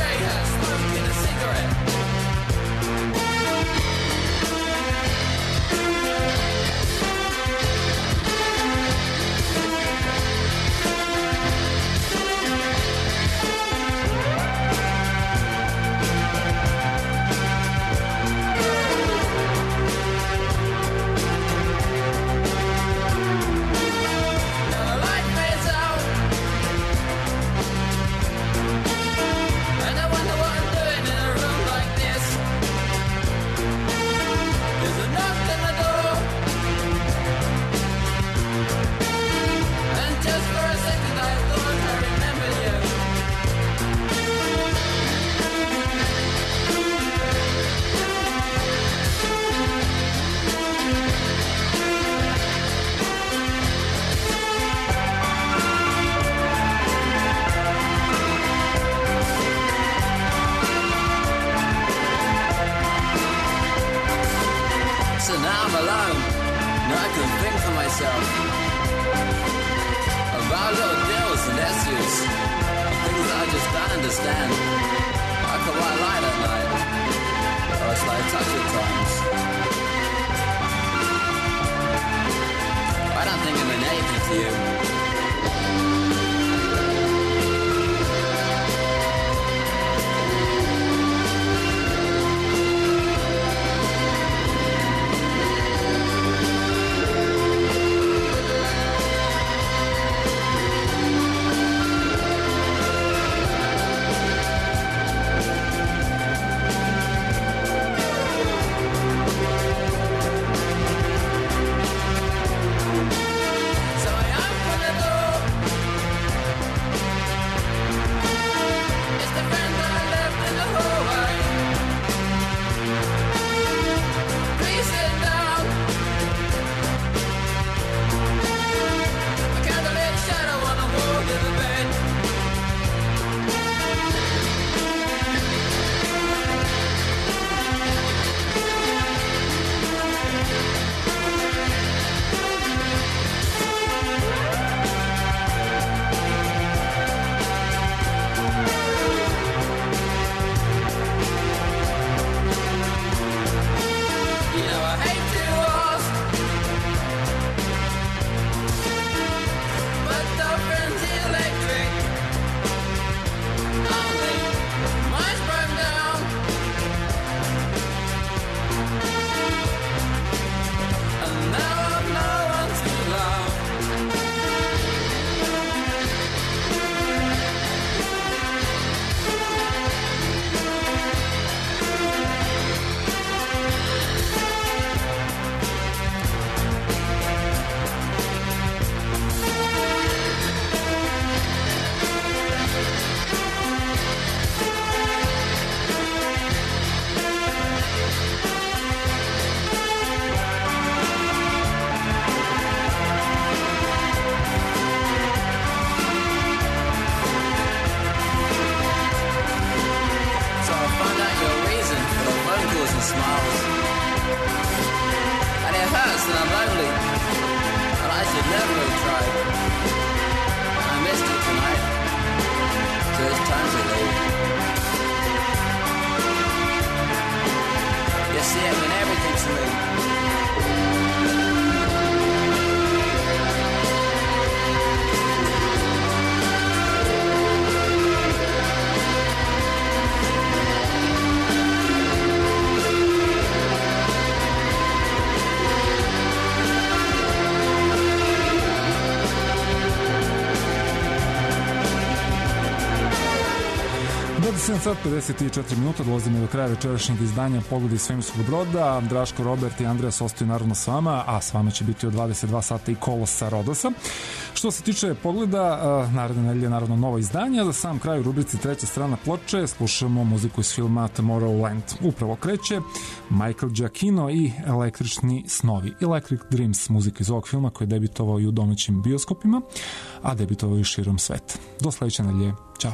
home and I can think for myself about little deals and issues, things that I just don't understand. I could white light at night, or it's like touch at times. I don't think I mean anything to you. Sad 54 minuta, dolazimo do kraja večerašnjeg izdanja Pogledi svemirskog broda. Draško, Robert i Andreas ostaju naravno s vama, a s vama će biti od 22 sata i Kolos sa Rodosa. Što se tiče Pogleda, naredne nedelje naravno novo izdanje, a za sam kraj u rubrici treća strana ploče slušamo muziku iz filma Tomorrowland. Upravo kreće Michael Giacchino i Električni snovi. Electric Dreams, muzika iz ovog filma koji je debitovao i u domaćim bioskopima, a debitovao i širom sveta. Do sledeće nedelje, ćao.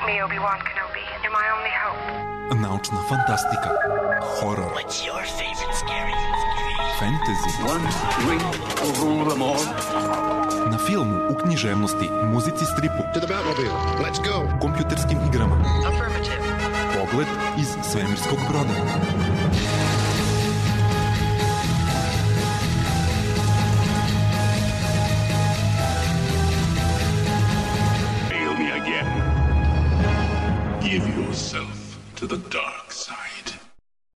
me, Obi-Wan Kenobi. You're my only hope. Naučna fantastika, horor, What's your favorite scary? fantasy, One ring will rule them all. na filmu, u književnosti, muzici, stripu, To the Batmobile. Let's go. kompjuterskim igrama. Affirmative. Pogled iz svemirskog broda. Fail me again. Give yourself to the dark.